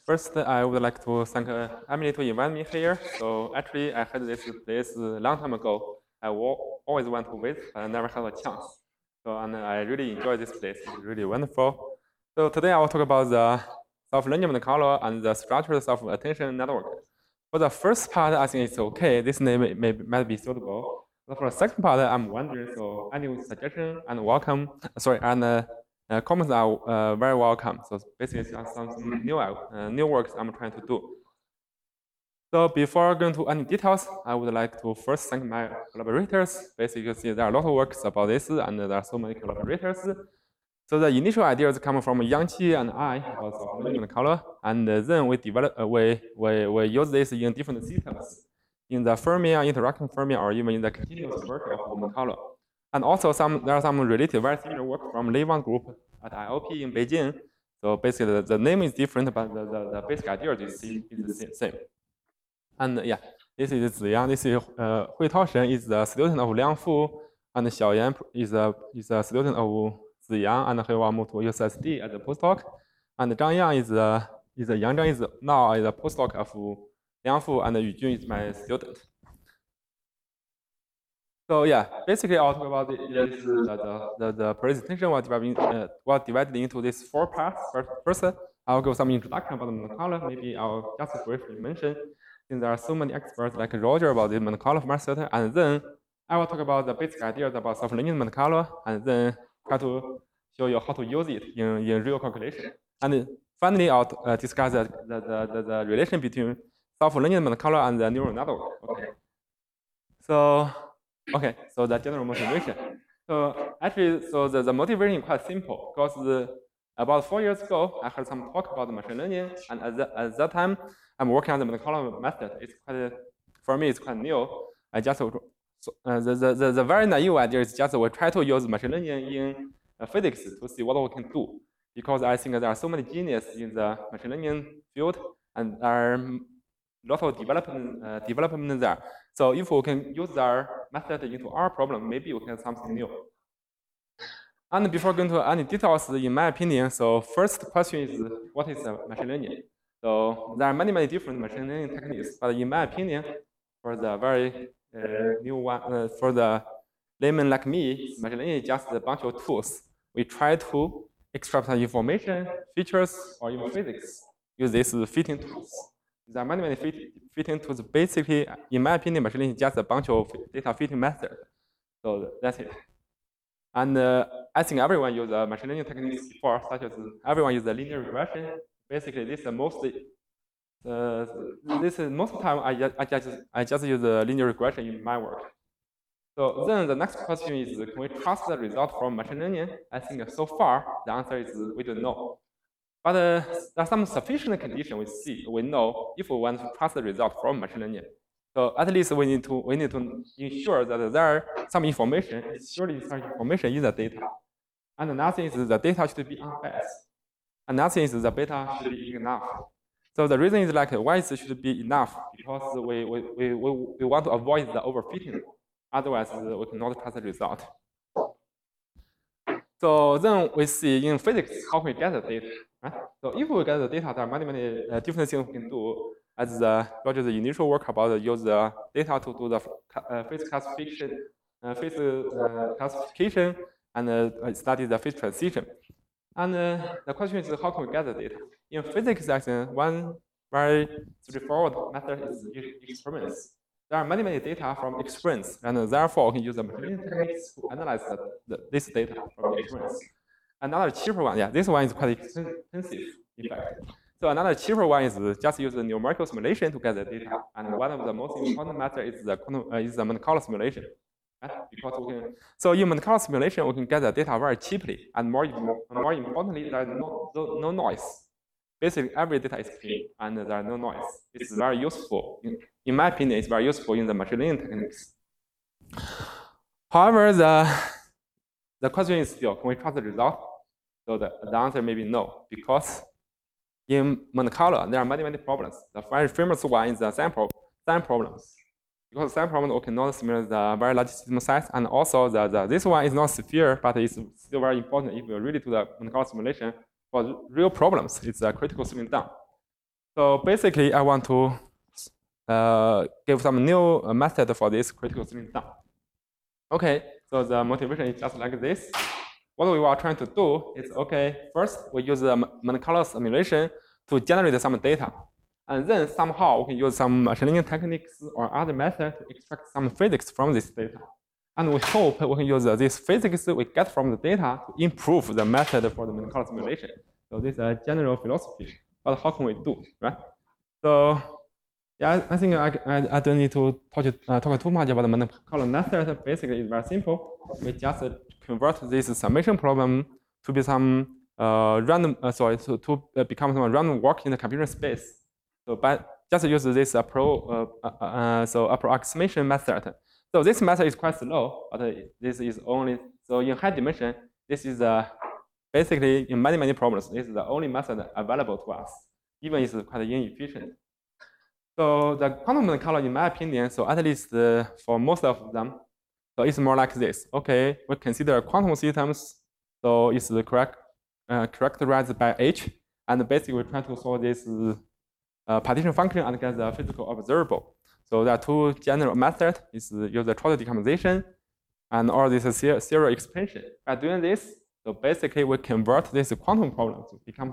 First, I would like to thank Emily to invite me here. So actually, I heard this place a long time ago. I always want to visit, but I never had a chance. So and I really enjoy this place. It's really wonderful. So today I will talk about the self-learning Monte Carlo and the structured self-attention network. For the first part, I think it's okay. This name might be suitable. But for the second part, I'm wondering. So any suggestion and welcome. Sorry, and comments are very welcome. So basically, some new works I'm trying to do. So before going to any details, I would like to first thank my collaborators. Basically, you can see there are a lot of works about this, and there are so many collaborators. So the initial ideas come from Yang-Qi and I about self-learning Monte Carlo, and then we develop we use this in different systems, in the fermion, interaction fermion, or even in the continuous version of Monte Carlo. And also there are some related very similar work from Lei Wang group at IOP in Beijing. So basically the name is different, but the basic idea is the same. And yeah, this is Ziyang. This is Hui Taoshen is the student of Liang Fu, and Xiaoyan is a student of Ziyang, and he will move to UCSD as a postdoc. And Zhang Yang is Yang Zhang is now a postdoc of Liang Fu, and Yu Jun is my student. So yeah, basically I'll talk about the presentation was divided into these 4 parts. First, I'll give some introduction about the Monte Carlo. Maybe I'll just briefly mention, since there are so many experts like Roger about the Monte Carlo method, and then I will talk about the basic ideas about self-learning Monte Carlo, and then try to show you how to use it in real calculation. And finally, I'll discuss the relation between self-learning Monte Carlo and the neural network. Okay. So the general motivation. So actually, the motivation is quite simple, because about 4 years ago, I heard some talk about machine learning, and at that time, I'm working on the Monte Carlo method. For me, it's quite new. I just the very naive idea is just we try to use machine learning in physics to see what we can do, because I think there are so many geniuses in the machine learning field, and there are a lot of development there. So if we can use our method into our problem, maybe we can have something new. And before going to any details, in my opinion, so first question is, what is machine learning? So there are many different machine learning techniques, but in my opinion, for the very new one, for the layman like me, machine learning is just a bunch of tools. We try to extract some information, features, or even physics, use these fitting tools. There are many fitting tools. Basically, in my opinion, machine learning is just a bunch of data fitting methods. So that's it. And I think everyone uses machine learning techniques before, such as everyone uses linear regression. Basically, this is most of the time I just use linear regression in my work. So then the next question is, can we trust the result from machine learning? I think so far the answer is we don't know. But there are some sufficient conditions we know if we want to trust the result from machine learning. So at least we need to ensure that there are some information, surely some information in the data. And another thing is the data should be unbiased. Another thing is the beta should be enough. So the reason is like why it should be enough, because we want to avoid the overfitting. Otherwise, we cannot trust the result. So then we see in physics how we get the data. Right? So if we get the data, there are many different things we can do. As Roger's initial work about use the data to do the phase classification, and study the phase transition. And the question is, how can we get the data? In physics, I think one very straightforward method is experiments. There are many data from experiments, and therefore we can use the machine learning techniques to analyze this data from the experiments. Another cheaper one, yeah, this one is quite expensive, in fact. So another cheaper one is just use the numerical simulation to get the data, and one of the most important methods is the Monte Carlo simulation. Right? Because so in Monte Carlo simulation, we can get the data very cheaply, and more importantly, there is no noise. Basically, every data is clean, and there are no noise. It's very useful. In my opinion, it's very useful in the machine learning techniques. However, the question is still, can we trust the result? So the answer may be no, because in Monte Carlo, there are many problems. The very famous one is the SAM problems. Because SAM problem, we cannot simulate the very large system size, and also this one is not severe, but it's still very important if we really do the Monte Carlo simulation. For real problems, it's a critical swimming down. So basically, I want to give some new method for this critical slim down. Okay, so the motivation is just like this. What we are trying to do is, okay, first we use the Monte Carlo simulation to generate some data. And then somehow we can use some machine learning techniques or other methods to extract some physics from this data. And we hope we can use this physics we get from the data to improve the method for the Monte Carlo simulation. So this is a general philosophy, but how can we do, right? So yeah, I think I don't need to talk too much about the Monte Carlo method. Basically, it's very simple. We just convert this summation problem to be some random, to become some random walk in the computer space. So by just use this approximation method. So this method is quite slow, but this is only, so in high dimension, this is basically in many problems, this is the only method available to us, even it's quite inefficient. So the quantum Monte Carlo, in my opinion, so at least for most of them, so it's more like this. Okay, we consider quantum systems, so it's characterized by H, and basically we try to solve this partition function and get the physical observable. So there are two general methods: is use the Trotter decomposition and or this serial expansion. By doing this, so basically we convert this quantum problem to become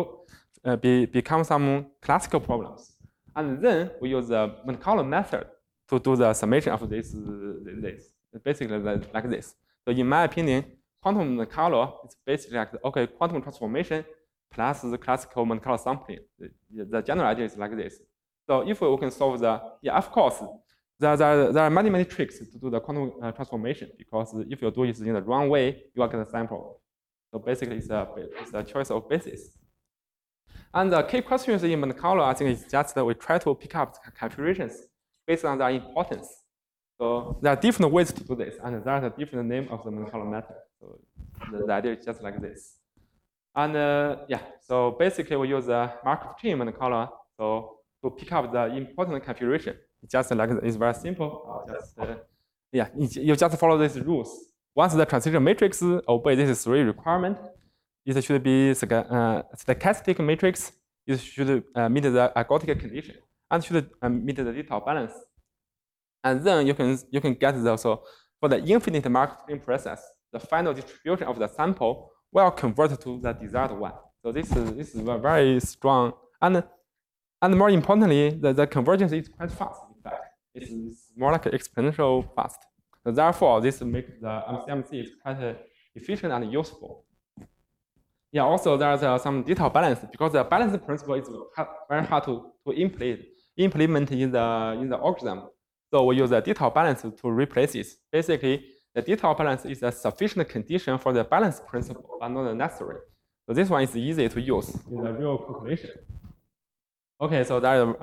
some classical problems. And then we use the Monte Carlo method to do the summation of this basically like this. So in my opinion, quantum Monte Carlo is basically like, okay, quantum transformation plus the classical Monte Carlo sampling. The general idea is like this. So if we can solve the, yeah, of course, there are many tricks to do the quantum transformation, because if you do it in the wrong way, you will get a sample. So basically, it's a choice of basis. And the key questions in Monte Carlo, I think, is just that we try to pick up calculations based on their importance. So there are different ways to do this, and there are different name of the Monte Carlo method. So the idea is just like this. And yeah, so basically we use the Markov chain Monte Carlo so to pick up the important configuration. It's just like it's very simple. Yeah, you just follow these rules. Once the transition matrix obeys these three requirements, it should be stochastic matrix. It should meet the ergodic condition and should meet the detail balance. And then you can get the, so for the infinite Markov chain process, the final distribution of the sample will convert to the desired one. So this is very strong, and more importantly, the convergence is quite fast. In fact, it's more like exponential fast. So therefore, this makes the MCMC quite efficient and useful. Yeah, also there's some detail balance, because the balance principle is very hard to implement in the algorithm. So we use the detail balance to replace it. Basically, the detail balance is a sufficient condition for the balance principle, but not necessary. So this one is easy to use in the real calculation. Okay, so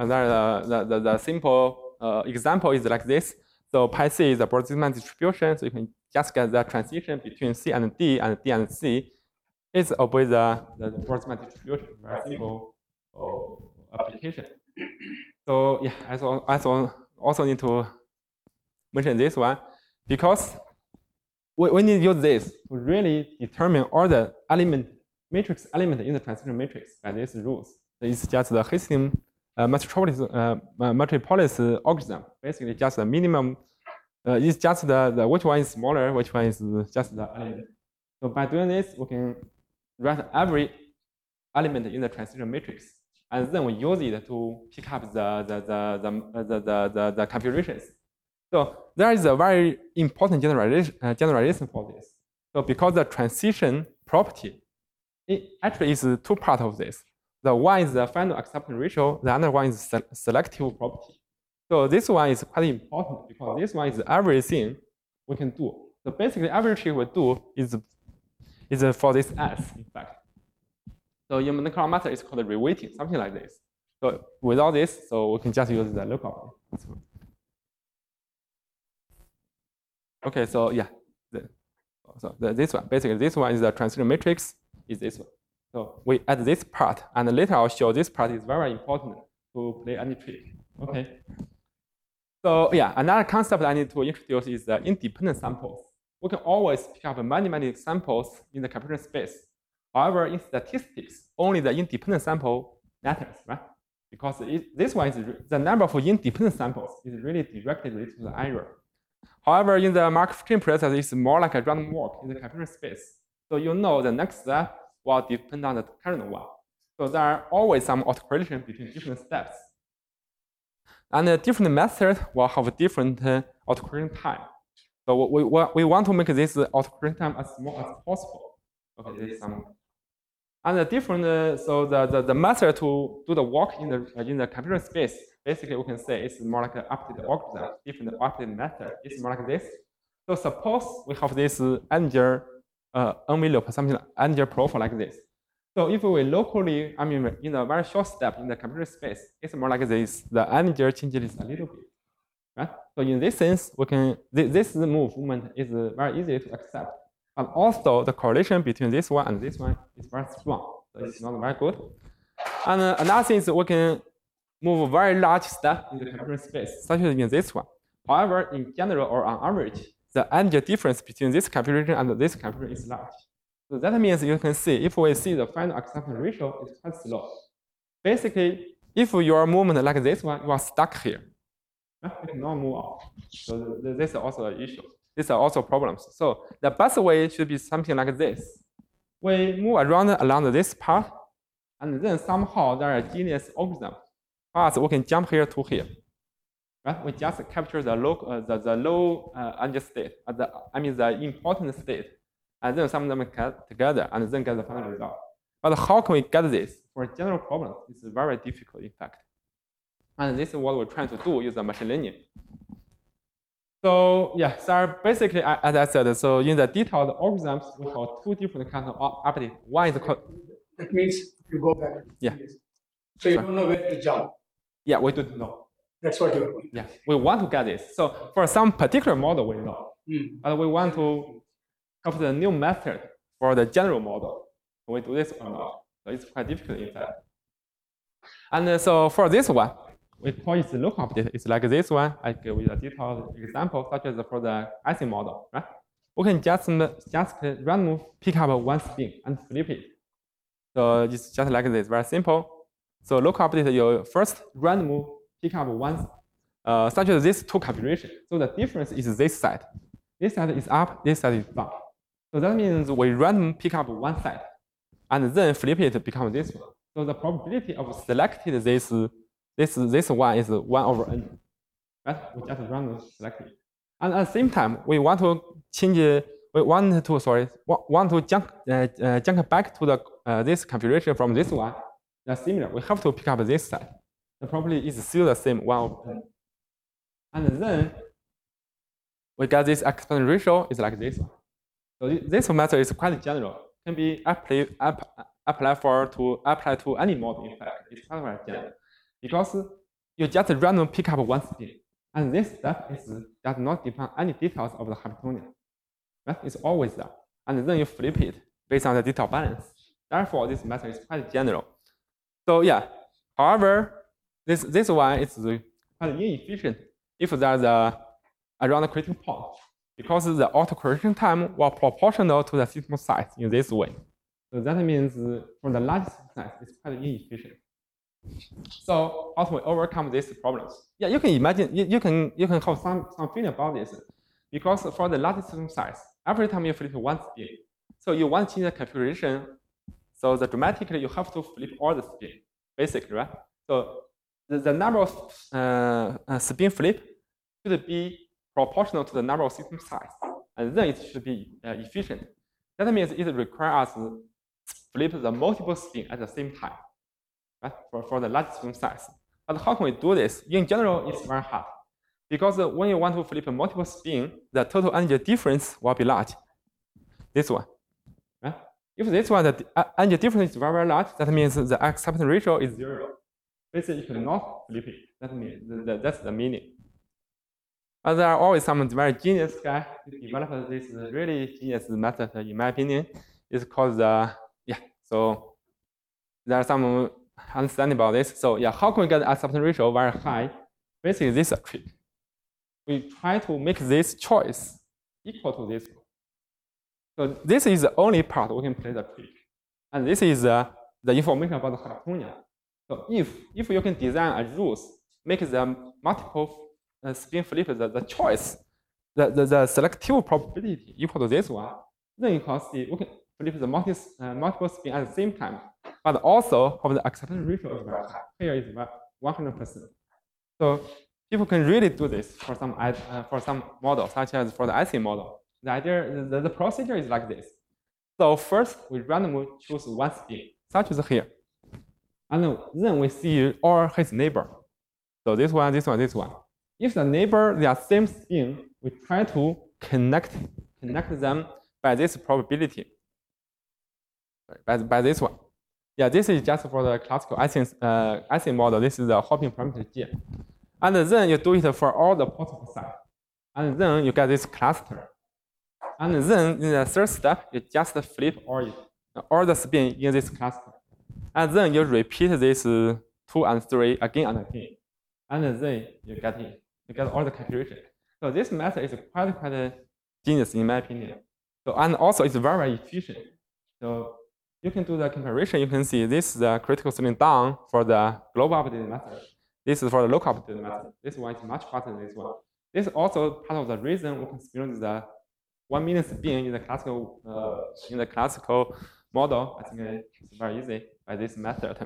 the simple example is like this. So pi c is a Boltzmann distribution, so you can just get the transition between C and D and D and C. It's obeys the Boltzmann distribution, very simple application. So yeah, I also need to mention this one, because we need to use this to really determine all the matrix element in the transition matrix by these rules. So it's just the Hastings Metropolis algorithm. Basically, just the minimum. It's just the which one is smaller, which one is just the element. So by doing this, we can write every element in the transition matrix, and then we use it to pick up the configurations. So there is a very important generalization for this. So because the transition property, it actually is two parts of this. The one is the final acceptance ratio. The other one is selective property. So this one is quite important, because this one is everything we can do. So basically, everything we do is for this S, in fact. So in Monte Carlo method, it's called reweighting, something like this. So without this, so we can just use the lookup. Okay, so yeah, this one, basically this one is the transition matrix, is this one. So we add this part, and later I'll show this part is very important to play any trick. Okay. So yeah, another concept I need to introduce is the independent samples. We can always pick up many samples in the computer space. However, in statistics, only the independent sample matters, right? because this one is the number of independent samples is really directly related to the error. However, in the Markov chain process, it's more like a random walk in the computer space. So you know the next step will depend on the current one. So there are always some autocorrelation between different steps. And the different methods will have different autocorrelation time. So we want to make this autocorrelation time as small as possible. Okay, this is some. And the different, so the method to do the walk in the computer space, basically we can say it's more like an updated algorithm, different updated method. It's more like this. So suppose we have this integer envelope, something like integer profile like this. So if we locally, in a very short step in the computer space, it's more like this. The integer changes a little bit, right? So in this sense, we can this movement is very easy to accept. And also the correlation between this one and this one is very strong. So it's not very good. And another thing is we can move a very large step in the computer space, such as in this one. However, in general or on average, the integer difference between this configuration and this configuration is large. So that means you can see, if we see the final acceptance ratio is quite slow. Basically, if your movement like this one, you are stuck here. You cannot move out. So this is also an issue. These are also problems. So the best way should be something like this. We move around along this path, and then somehow there are genius algorithm. First, we can jump here to here. Right? We just capture the low energy state, the important state, and then sum them together, and then get the final result. But how can we get this? For general problems, it's very difficult, in fact. And this is what we're trying to do using machine learning. So yeah, so basically, as I said, so in the detailed algorithms, we have two different kinds of updates. One is called. That means you go back. Yeah. So you don't know where to jump. Yeah, we don't know. That's what you're doing. Yeah, we want to get this. So for some particular model, we know, but we want to have the new method for the general model. Can we do this or not? So it's quite difficult, in fact. And so for this one, we call it the local update. It's like this one. I give you a detailed example, such as for the IC model, right? We can just randomly pick up one spin and flip it. So it's just like this, very simple. So local update, you first randomly pick up one, such as this two configuration. So the difference is this side. This side is up, this side is down. So that means we randomly pick up one side, and then flip it to become this one. So the probability of selecting this one is 1 over n. Right? We just randomly select it. And at the same time, we want to change. We want to jump back to the this configuration from this one. They're similar. We have to pick up this side. The probability is still the same, 1 over n. And then we get this acceptance ratio is like this one. So this method is quite general. Can be applied to any model. In fact, it's quite very general because you just randomly pick up one spin, and this step does not depend on any details of the Hamiltonian. Right? It's always there, and then you flip it based on the detail balance. Therefore, this method is quite general. So yeah, however, this one is quite inefficient if there's around the critical point, because the autocorrection time will proportional to the system size in this way. So that means for the large system size, it's quite inefficient. So how do we overcome these problems? Yeah, you can imagine, you can have some feeling about this, because for the large system size, every time you flip one spin, so you want to change the configuration, so dramatically you have to flip all the spin, basically, right? So the number of spin flip should be proportional to the number of system size, and then it should be efficient. That means it requires us to flip the multiple spin at the same time, right? For the large system size. But how can we do this? In general, it's very hard, because when you want to flip multiple spin, the total energy difference will be large. This one, right? If this one, the energy difference is very, very large, that means the acceptance ratio is 0. Basically, you cannot flip it. That means that's the meaning. But there are always some very genius guy who developed this really genius method, in my opinion. It's called so there are some understanding about this. So yeah, how can we get the acceptance ratio very high? Basically, this is a trick. We try to make this choice equal to this one. So this is the only part we can play the trick. And this is the information about the Hamiltonian. So if you can design a rules, make the multiple spin flip the choice, the selective probability equal to this one, then you can see we can flip the multiple spin at the same time, but also how the acceptance ratio is very high. Here is 100%. So people can really do this for some models, such as for the IC model. The idea, the procedure is like this. So first we randomly choose one spin, such as here, and then we see all his neighbor. So this one, this one, this one. If the neighbor they are same spin, we try to connect them by this probability. By this one. Yeah, this is just for the classical IC model. This is the hopping parameter G. And then you do it for all the possible sides. And then you get this cluster. And then in the third step, you just flip all the spin in this cluster. And then you repeat this 2 and 3 again and again. And then you get it. You get all the calculation. So this method is quite genius in my opinion. So and also it's very efficient. So you can do the comparison. You can see this is the critical scaling down for the global updated method. This is for the local updated method. This one is much faster than this one. This is also part of the reason we can experience the 1 million spin in the classical model. I think it's very easy by this method.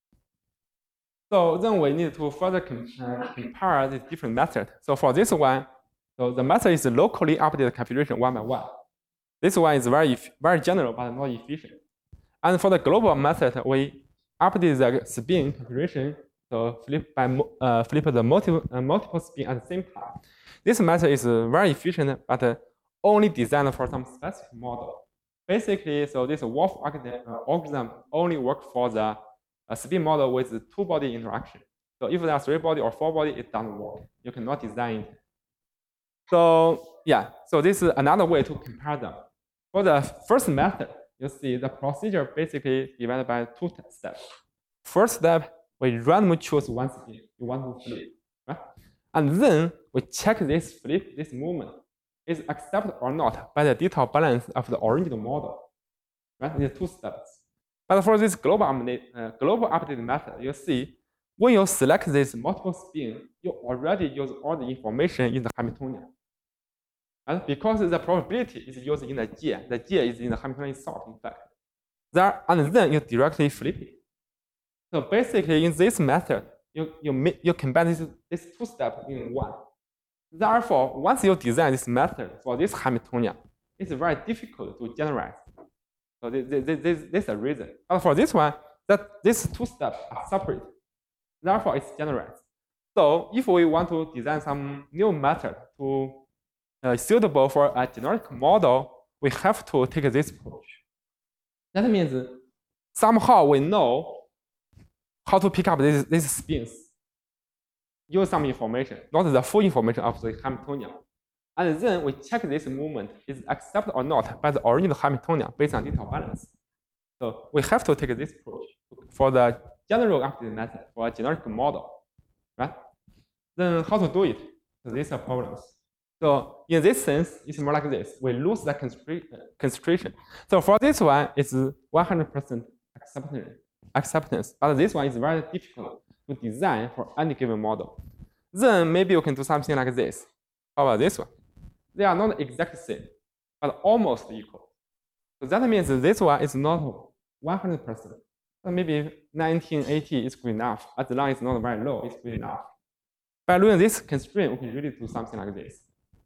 So then we need to further compare the different methods. So for this one, so the method is locally updated configuration one by one. This one is very general but not efficient. And for the global method, we update the spin configuration, so flip the multiple spin at the same time. This method is very efficient, but only designed for some specific model. Basically, so this Wolf algorithm only works for the spin model with 2-body interaction. So if there are 3-body or 4-body, it doesn't work. You cannot design it. So yeah, so this is another way to compare them. For the first method, you see the procedure basically divided by 2 steps. First step, we randomly choose one spin you want to flip, right? And then we check this movement is accepted or not by the detail balance of the original model, right? These 2 steps. But for this global updated method, you see when you select this multiple spin, you already use all the information in the Hamiltonian. And because the probability is used in the G is in the Hamiltonian itself, in fact. And then you directly flip it. So basically, in this method, you combine these 2 steps in one. Therefore, once you design this method for this Hamiltonian, it's very difficult to generalize. So this is a reason. But for this one, that these 2 steps are separate. Therefore, it's generalized. So if we want to design some new method to suitable for a generic model, we have to take this approach. That means somehow we know how to pick up these spins, use some information, not the full information of the Hamiltonian. And then we check this movement is accepted or not by the original Hamiltonian based on detail balance. So we have to take this approach for the general updated method for a generic model, right? Then how to do it? So these are problems. So in this sense, it's more like this. We lose the concentration. So for this one, it's 100% acceptance. But this one is very difficult to design for any given model. Then maybe you can do something like this. How about this one? They are not exactly same, but almost equal. So that means this one is not 100%. So maybe 1980 is good enough. As long as it's not very low, it's good enough. By doing this constraint, we can really do something like this.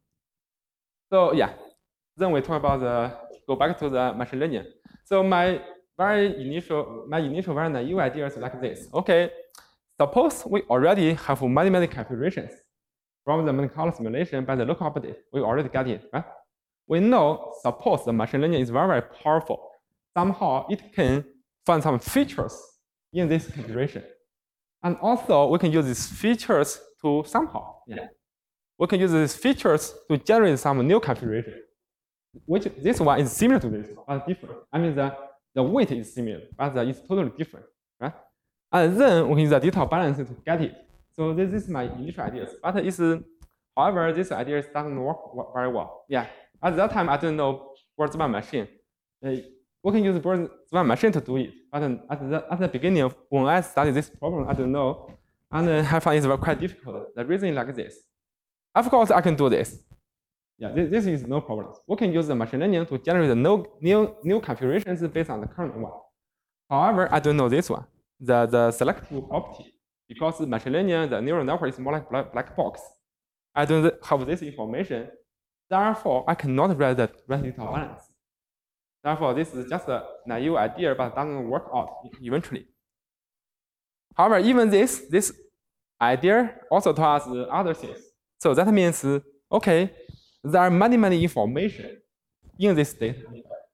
So yeah, then we talk about go back to the machine learning. So my initial very naive idea is like this. Okay, suppose we already have many calculations from the Monte Carlo simulation by the local update. We already got it, right? We know, suppose the machine learning is very powerful. Somehow it can find some features in this configuration. And also we can use these features to somehow, we can use these features to generate some new configuration, which this one is similar to this, but different. I mean, the weight is similar, but it's totally different, right? And then we can use the detail balance to get it. So this is my initial ideas, but however, this idea doesn't work very well. Yeah, at that time, I didn't know Boltzmann machine. we can use one machine to do it. But at the beginning, when I studied this problem, I don't know, and I found it quite difficult. The reason is like this. Of course, I can do this. Yeah, this is no problem. We can use the machine learning to generate the new configurations based on the current one. However, I don't know this one, the selective property, because machine learning, the neural network is more like black box. I don't have this information. Therefore, I cannot write the residual balance. Therefore, this is just a naive idea, but doesn't work out eventually. However, even this idea also tells us other things. So that means, okay, there are many information in this data.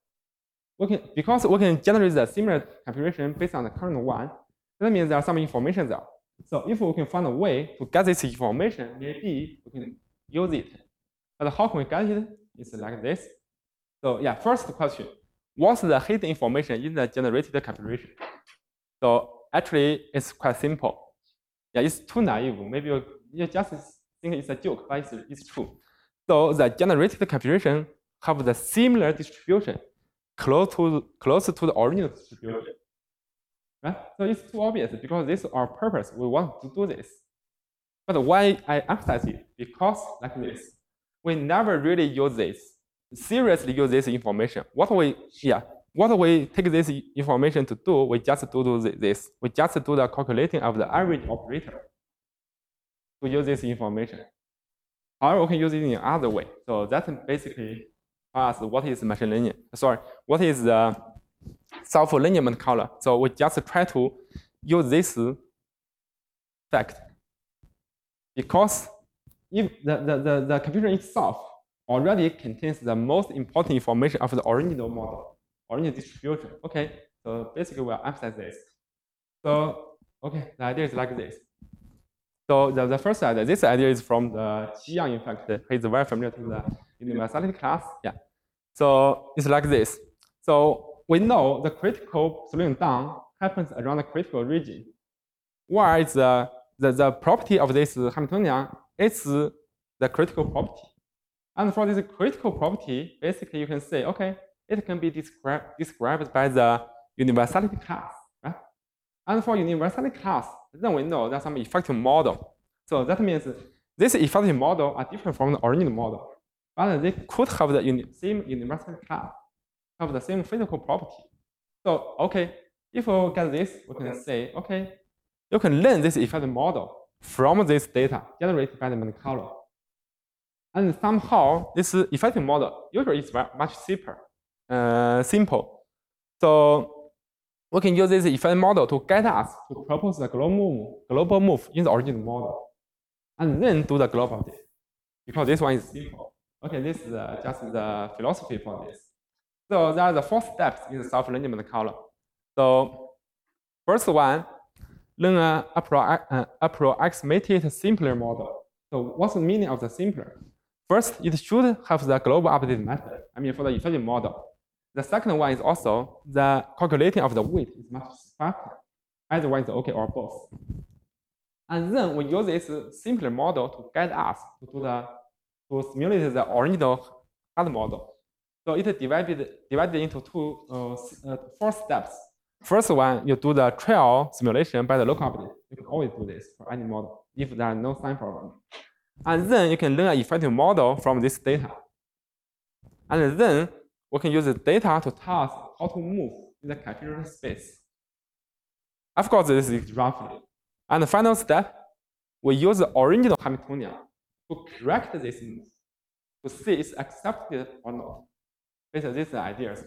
Because we can generate the similar configuration based on the current one, that means there are some information there. So if we can find a way to get this information, maybe we can use it. But how can we get it? It's like this. So yeah, first question, what's the hidden information in the generated configuration? So actually, it's quite simple. Yeah, it's too naive. Maybe you just think it's a joke, but it's true. So the generated configuration have the similar distribution close to the original distribution. Right? So it's too obvious because this is our purpose. We want to do this. But why I emphasize it? Because like this, we never really use this, seriously use this information. What we take this information to do, we just do this. We just do the calculating of the average operator to use this information. However, we can use it in another way. So that's basically us what is machine learning. Sorry, what is the self-alignment color? So we just try to use this fact because if the computer itself already contains the most important information of the original model, original distribution. Okay, so basically we'll emphasize this. So okay, the idea is like this. So the first idea, this idea is from the Qi Yang, in fact, he's very familiar to the universality class. Yeah. So it's like this. So we know the critical slowing down happens around the critical region, where it's the property of this Hamiltonian is the critical property. And for this critical property, basically you can say, okay, it can be described by the universality class, right? And for universality class, then we know there's some effective model. So that means this effective model are different from the original model, but they could have the same universality class, have the same physical property. So okay, if we get this, we can say, okay, you can learn this effective model from this data generated by the Monte Carlo. And somehow this effective model usually is much simple. So we can use this effective model to guide us to propose the global move in the original model, and then do the global update. Because this one is simple. Okay, this is just the philosophy for this. So there are the 4 steps in the self-learning Monte Carlo. So first one, learn an approximated simpler model. So what's the meaning of the simpler? First, it should have the global update method. I mean, for the effective model. The second one is also the calculating of the weight is much faster. Either one is okay or both. And then we use this simpler model to guide us to simulate the original hard model. So it divided into 4 steps. First one, you do the trial simulation by the local update. You can always do this for any model if there are no sign problem. And then you can learn an effective model from this data. And then we can use the data to tell us how to move in the computer space. Of course, this is roughly. And the final step, we use the original Hamiltonian to correct this move, to see it's accepted or not, based on these ideas.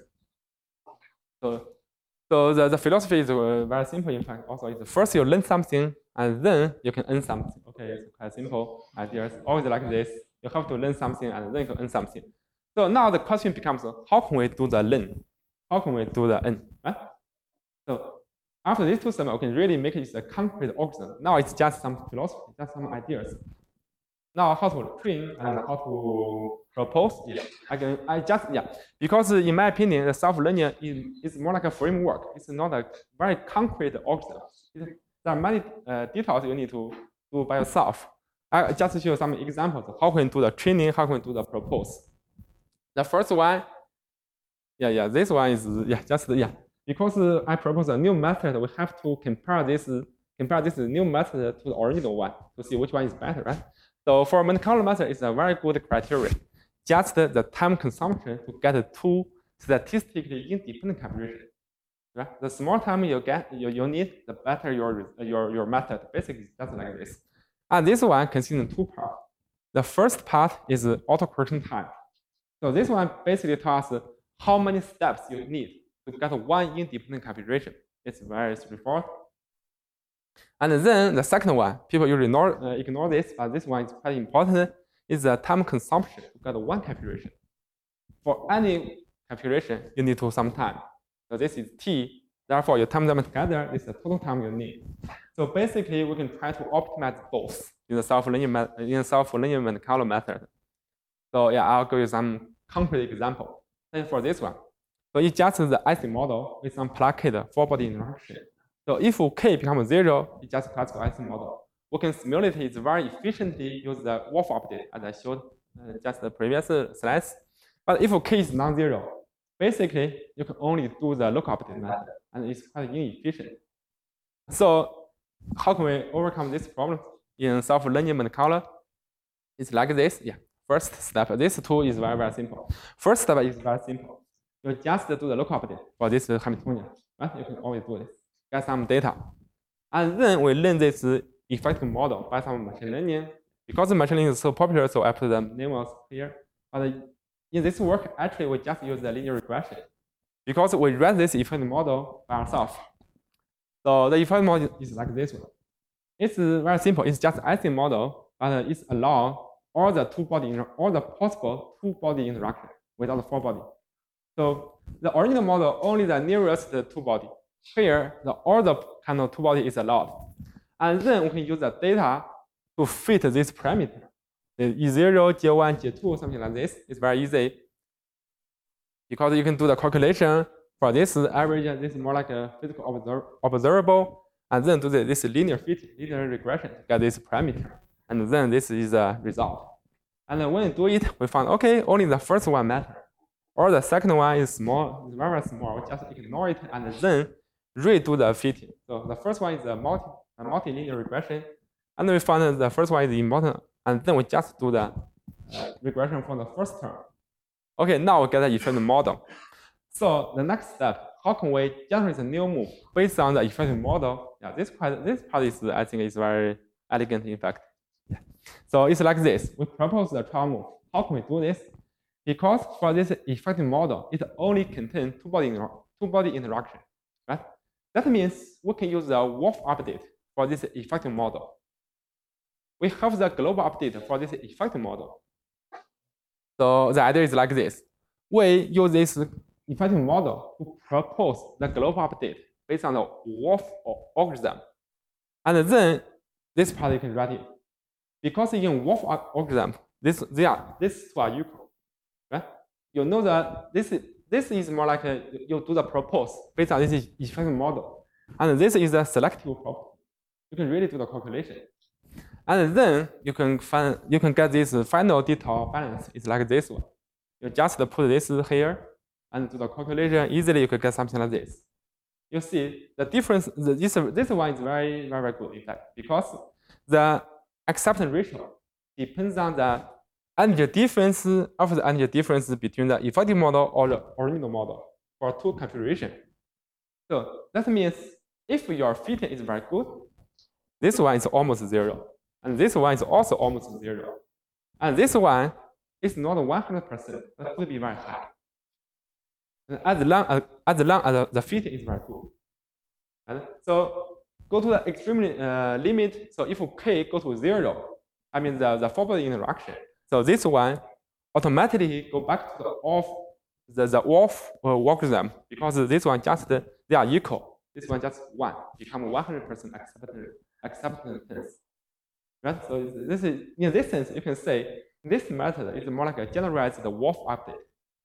So the philosophy is very simple. In fact, also is first you learn something and then you can earn something. Okay, it's quite simple ideas. Always like this. You have to learn something and then you can earn something. So now the question becomes, how can we do the learn? How can we do the earn? Right? So after these 2 steps, we can really make it a concrete organism. Now it's just some philosophy, just some ideas. Now how to train and how to propose it. Because in my opinion, the self-learning is more like a framework. It's not a very concrete organism. There are many details you need to do by yourself. I just show some examples. How can you do the training? How can you do the propose? The first one, Yeah. This one is because I propose a new method, we have to compare this new method to the original one to see which one is better, right? So for Monte Carlo method, it's a very good criteria. Just the time consumption to get two statistically independent calculations. Right? The more time you need, the better your method. Basically, just like this. And this one consists of two parts. The first part is autocorrection time. So this one basically tells us how many steps you need to get one independent configuration. It's very straightforward. And then the second one, people usually ignore this, but this one is quite important, is the time consumption to get one configuration. For any configuration, you need to some time. So this is T. Therefore, you time them together, this is the total time you need. So basically, we can try to optimize both in the self-learning Monte Carlo method. So yeah, I'll give you some concrete example. And for this one, so it's just the IC model with some placate 4-body interaction. So if K becomes 0, it's just classical IC model. We can simulate it very efficiently use the Wolf update as I showed just the previous slides. But if K is non-zero, basically you can only do the local update method, and it's quite inefficient. So how can we overcome this problem in self-learning Monte Carlo? It's like this. Yeah. First step, this tool is very, very simple. First step is very simple. You just do the local update for this Hamiltonian, right? You can always do this. Get some data. And then we learn this effective model by some machine learning. Because machine learning is so popular, so I put the names here. But in this work, actually, we just use the linear regression. Because we read this effective model by ourselves. So the effective model is like this one. It's very simple. It's just IC model, but it's allow all the possible two-body interaction without the four-body. So the original model only the nearest two-body. Here, all the kind of two-body is allowed. And then we can use the data to fit this parameter. The E0, J1, J2, something like this. It's very easy. Because you can do the calculation for this average, this is more like a physical observable, and then do this linear regression to get this parameter. And then this is the result. And then when you do it, we found, okay, only the first one matters. Or the second one is small, it's very, very small. We just ignore it and then redo the fitting. So the first one is a multilinear regression. And then we found that the first one is important. And then we just do the regression for the first term. Okay, now we get the effective model. So the next step, how can we generate a new move based on the effective model? Yeah, this part is, I think, is very elegant, in fact. Yeah. So it's like this. We propose the trial move. How can we do this? Because for this effective model, it only contains two-body interaction, right? That means we can use the Wolf update for this effective model. We have the global update for this effective model. So the idea is like this. We use this effective model to propose the global update based on the Wolf algorithm. And then this part you can write it. Because in Wolf algorithm, these two are equal, right? You know that this is more like you do the propose based on this effective model. And this is a selective property. You can really do the calculation. And then you can get this final detail balance. It's like this one. You just put this here and do the calculation. Easily you can get something like this. You see the difference. This one is very, very good, in fact, because the acceptance ratio depends on the energy difference between the effective model or the original model for two configurations. So that means if your fitting is very good, this one is almost 0. And this one is also almost 0. And this one is not 100%, but could be very high. And as long as the fitting is very good. And so go to the extreme limit. So if K goes to 0, I mean the four-body interaction. So this one automatically go back to the Wolf algorithm, because this one just they are equal. This one just 1 become 100% acceptance. Right? So this is, in this sense, you can say this method is more like a generalized Wolf update.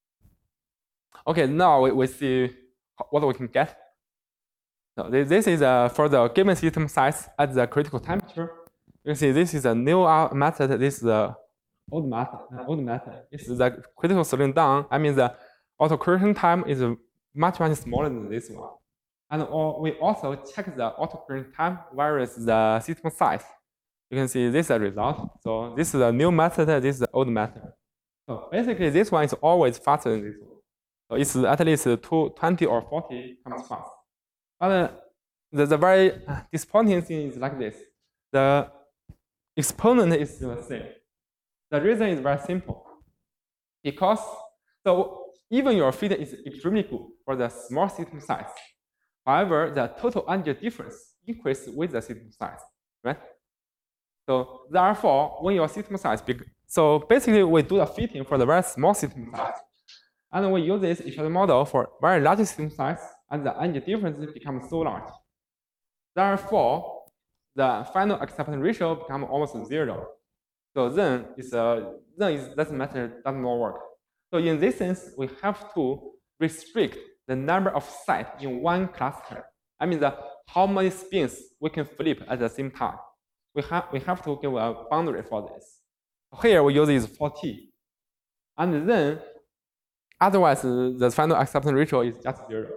Okay, now we see what we can get. So this is for the given system size at the critical temperature. You can see this is a new method. This is the old method. This is the critical slowing down. I mean the autocorrection time is much smaller than this one. And we also check the autocorrection time versus the system size. You can see this is a result. So this is a new method, this is the old method. So basically this one is always faster than this one. So it's at least 20 or 40 times fast. But the very disappointing thing is like this. The exponent is still the same. The reason is very simple. Because so even your fit is extremely good for the small system size. However, the total energy difference increases with the system size, right? So therefore, when your system size big, so basically we do the fitting for the very small system size, and we use this efficient model for very large system size, and the energy difference becomes so large. Therefore, the final acceptance ratio becomes almost 0. So then this method does not work. So in this sense, we have to restrict the number of sites in one cluster. I mean, how many spins we can flip at the same time. We have to give a boundary for this. Here we use is 40, and then otherwise the final acceptance ratio is just 0.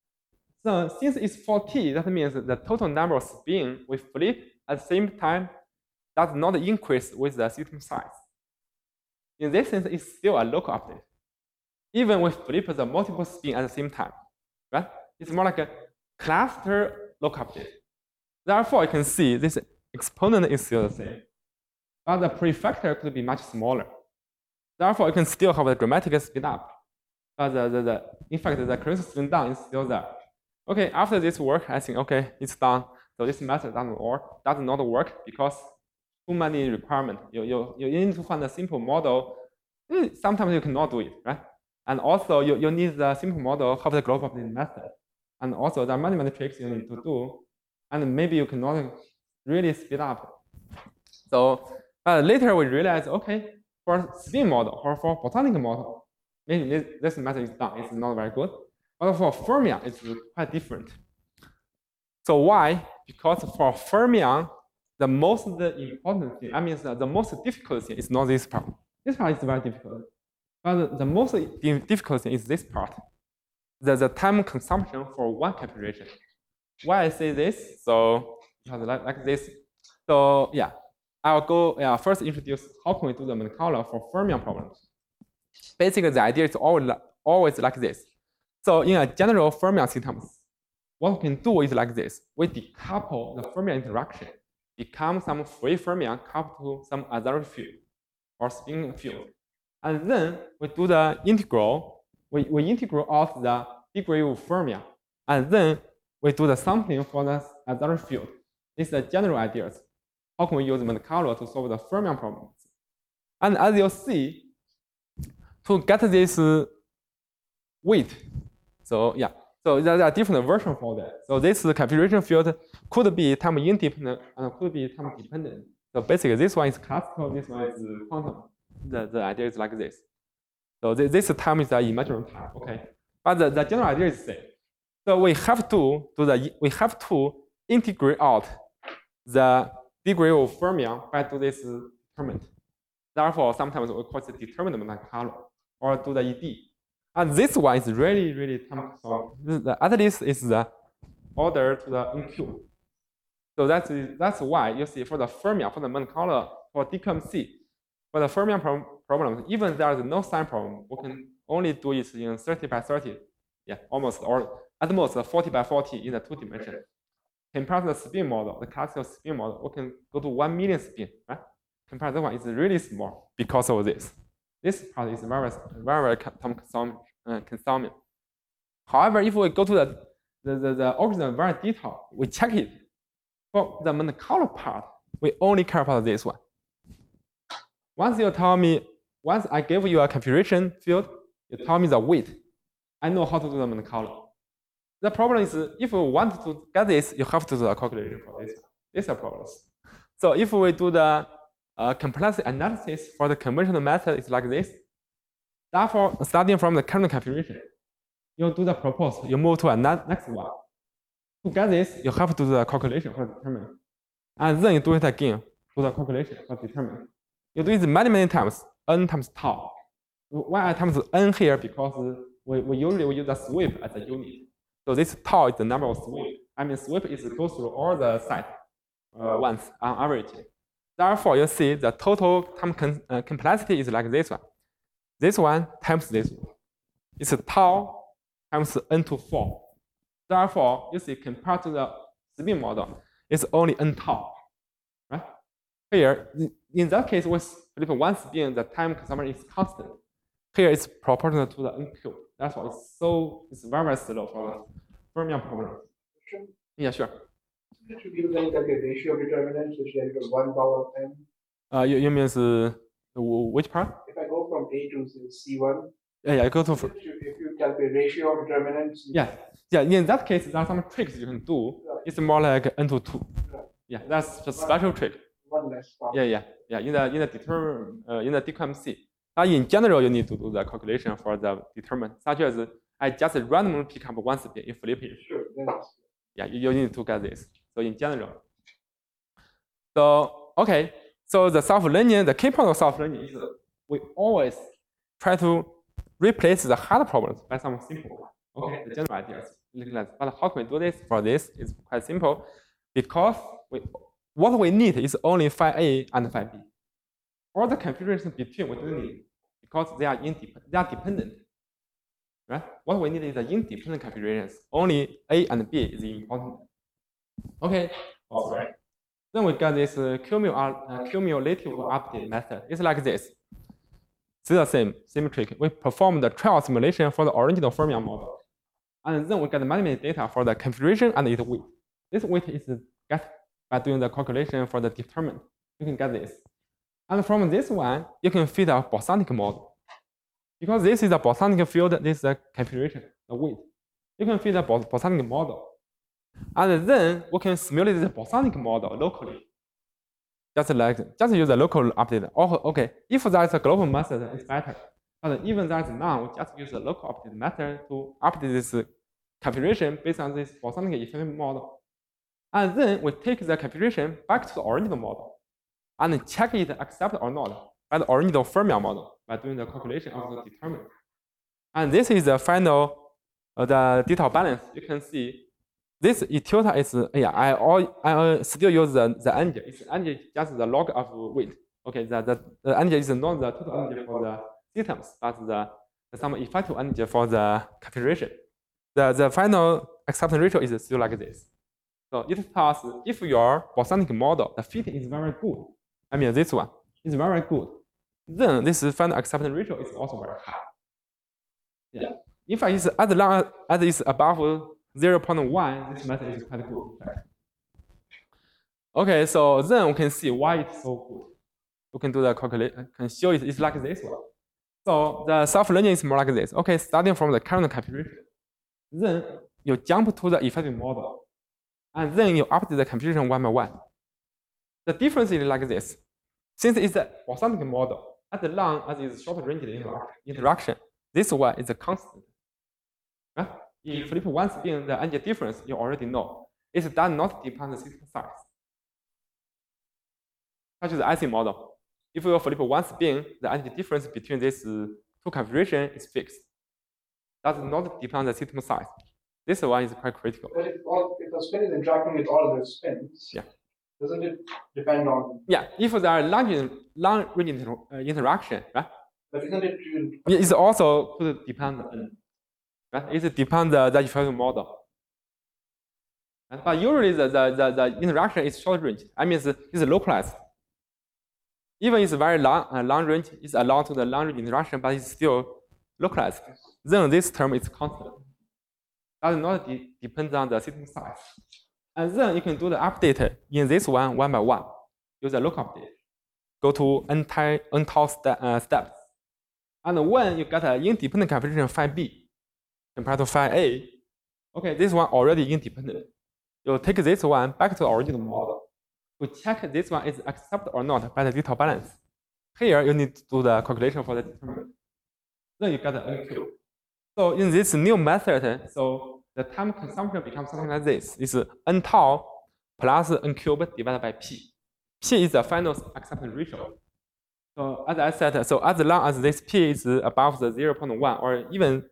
So since it's 40, that means the total number of spins we flip at the same time does not increase with the system size. In this sense, it's still a local update. Even we flip the multiple spins at the same time, right? It's more like a cluster local update. Therefore, you can see this exponent is still the same, but the prefactor could be much smaller. Therefore, you can still have a dramatic speed up, but in fact, the current speed down is still there. Okay, after this work, I think okay, it's done. So this method does not work because too many requirements. You need to find a simple model. Sometimes you cannot do it, right? And also you need the simple model of the global update method. And also there are many tricks you need to do. And maybe you cannot really speed up. So later we realized, okay, for spin model or for botonic model, maybe this method is done. It's not very good. But for fermion, it's quite different. So why? Because for fermion, the most important thing, I mean, the most difficult thing is not this part. This part is very difficult. But the most difficult thing is this part. The time consumption for one calculation. Why I say this? So like this. So yeah, I'll go first introduce how can we do the Monte Carlo for fermion problems. Basically, the idea is always like this. So in a general fermion systems, what we can do is like this. We decouple the fermion interaction, become some free fermion coupled to some other field or spin field. And then we do the integral. We integrate out the degree of fermion. And then we do the sampling for the other field. This is the general ideas. How can we use Monte Carlo to solve the fermion problems? And as you'll see, to get this weight, so yeah, so there are different versions for that. So this configuration field could be time independent and could be time dependent. So basically, this one is classical, this one is quantum. The idea is like this. So this time is the imaginary time, okay? But the general idea is the same. So we have to integrate out the degree of fermion by do this determinant. Therefore, sometimes we call it determinant Monte Carlo or do the ED. And this one is really time consuming. At least is the order to the NQ. So that's why you see for the fermion, for the Monte Carlo, for DQMC, for the fermion problems, even there is no sign problem, we can only do it in 30 by 30. Yeah, almost, or at most 40 by 40 in the 2 dimension. Compared to the spin model, the classical spin model, we can go to 1 million spin, right? Compared to that one, it's really small because of this. This part is very time consuming. However, if we go to the original very detailed, we check it. For the Monte Carlo part, we only care about this one. Once I give you a configuration field, you tell me the weight. I know how to do the Monte Carlo. The problem is, if you want to get this, you have to do a calculation for this. These are problems. So if we do the complexity analysis for the conventional method, it's like this. Therefore, starting from the current configuration, you do the proposed, you move to a next one. To get this, you have to do the calculation for determinant. And then you do it again, do the calculation for determinant. You do it many times, n times tau. Why I times n here? Because we usually use the sweep as a unit. So this tau is the number of sweep. I mean, sweep is go through all the sites once on average. Therefore, you see the total time complexity is like this one. This one times this one. It's tau times n to 4. Therefore, you see compared to the spin model, it's only n tau. Right? Here, in that case, with flip one spin, the time consumption is constant. Here it's proportional to the n cube. That's why it's very slow for the fermion problem. Yeah, sure. It should give like a ratio of determinants, which is like 1 power of n. You mean which part? If I go from A to C1. Yeah, go to. If you calculate ratio of determinants. Yeah. In that case, there are some tricks you can do. Right. It's more like n to 2. Right. Yeah, that's a special trick. One less power. Yeah. In the DQMC. In general, you need to do the calculation for the determinant, such as I just randomly pick up one spin and flip it. Sure. Yeah, you need to get this. So in general. So okay. So the self-learning, the key point of self-learning is we always try to replace the hard problems by some simple one. Okay, the general ideas. But how can we do this? For this, it's quite simple, because what we need is only phi A and phi B. All the configurations between we don't need, because they are dependent. Right? What we need is the independent configurations. Only A and B is important. Okay. Right. Then we got this cumulative update method. It's like this. It's the same trick. We perform the trial simulation for the original fermion model, and then we get the mathematical data for the configuration and its weight. This weight is get by doing the calculation for the determinant. You can get this, and from this one you can fit a bosonic model. Because this is a bosonic field, this is the configuration, the weight. You can fit a bosonic model. And then we can simulate the bosonic model locally. Just use a local update. Okay, if there is a global method, it's better. But even there is none, we just use a local update method to update this configuration based on this bosonic effective model. And then we take the configuration back to the original model and check it accept or not by the original fermion model by doing the calculation of the determinant. And this is the final, the detail balance. You can see this tilde is, I still use the energy. It's energy just the log of weight. Okay, the energy is not the total energy for the systems, but the some effective energy for the configuration. The final acceptance ratio is still like this. So it tells if your bosonic model, the fit is very good. I mean, this one is very good. Then this final acceptance ratio is also very high. Yeah. In fact, it's as long as it's above 0.1, this method is quite good. Okay, so then we can see why it's so good. We can do the calculation, can show it's like this one. So the self-learning is more like this. Okay, starting from the current configuration. Then you jump to the effective model. And then you update the configuration one by one. The difference is like this. Since it's a bosonic model, as long as it's short-range interaction, this one is a constant. Right? If flip one spin, the energy difference you already know. It does not depend on the system size. Such as the IC model. If you flip one spin, the energy difference between these two configurations is fixed. Does not depend on the system size. This one is quite critical. But if the spin is interacting with all the spins, yeah, doesn't it depend on? Yeah, if there are long range interaction, right? But isn't it? It's also could depend on, right? It depends on the effective model. But usually the interaction is short range. I mean, it's localized. Even it's very long range, it's allowed to the long range interaction, but it's still localized. Then this term is constant. Does not depend on the system size. And then you can do the update in this one by one. Use a local update. Go to n tau steps. And when you get an independent configuration phi B compared to phi A, okay, this one already independent. You take this one back to the original model to check this one is accepted or not by the detail balance. Here you need to do the calculation for the determinant. Then you get an NQ. So in this new method, so the time consumption becomes something like this. It's n tau plus n cubed divided by p. P is the final acceptance ratio. So as I said, so as long as this p is above the 0.1 or even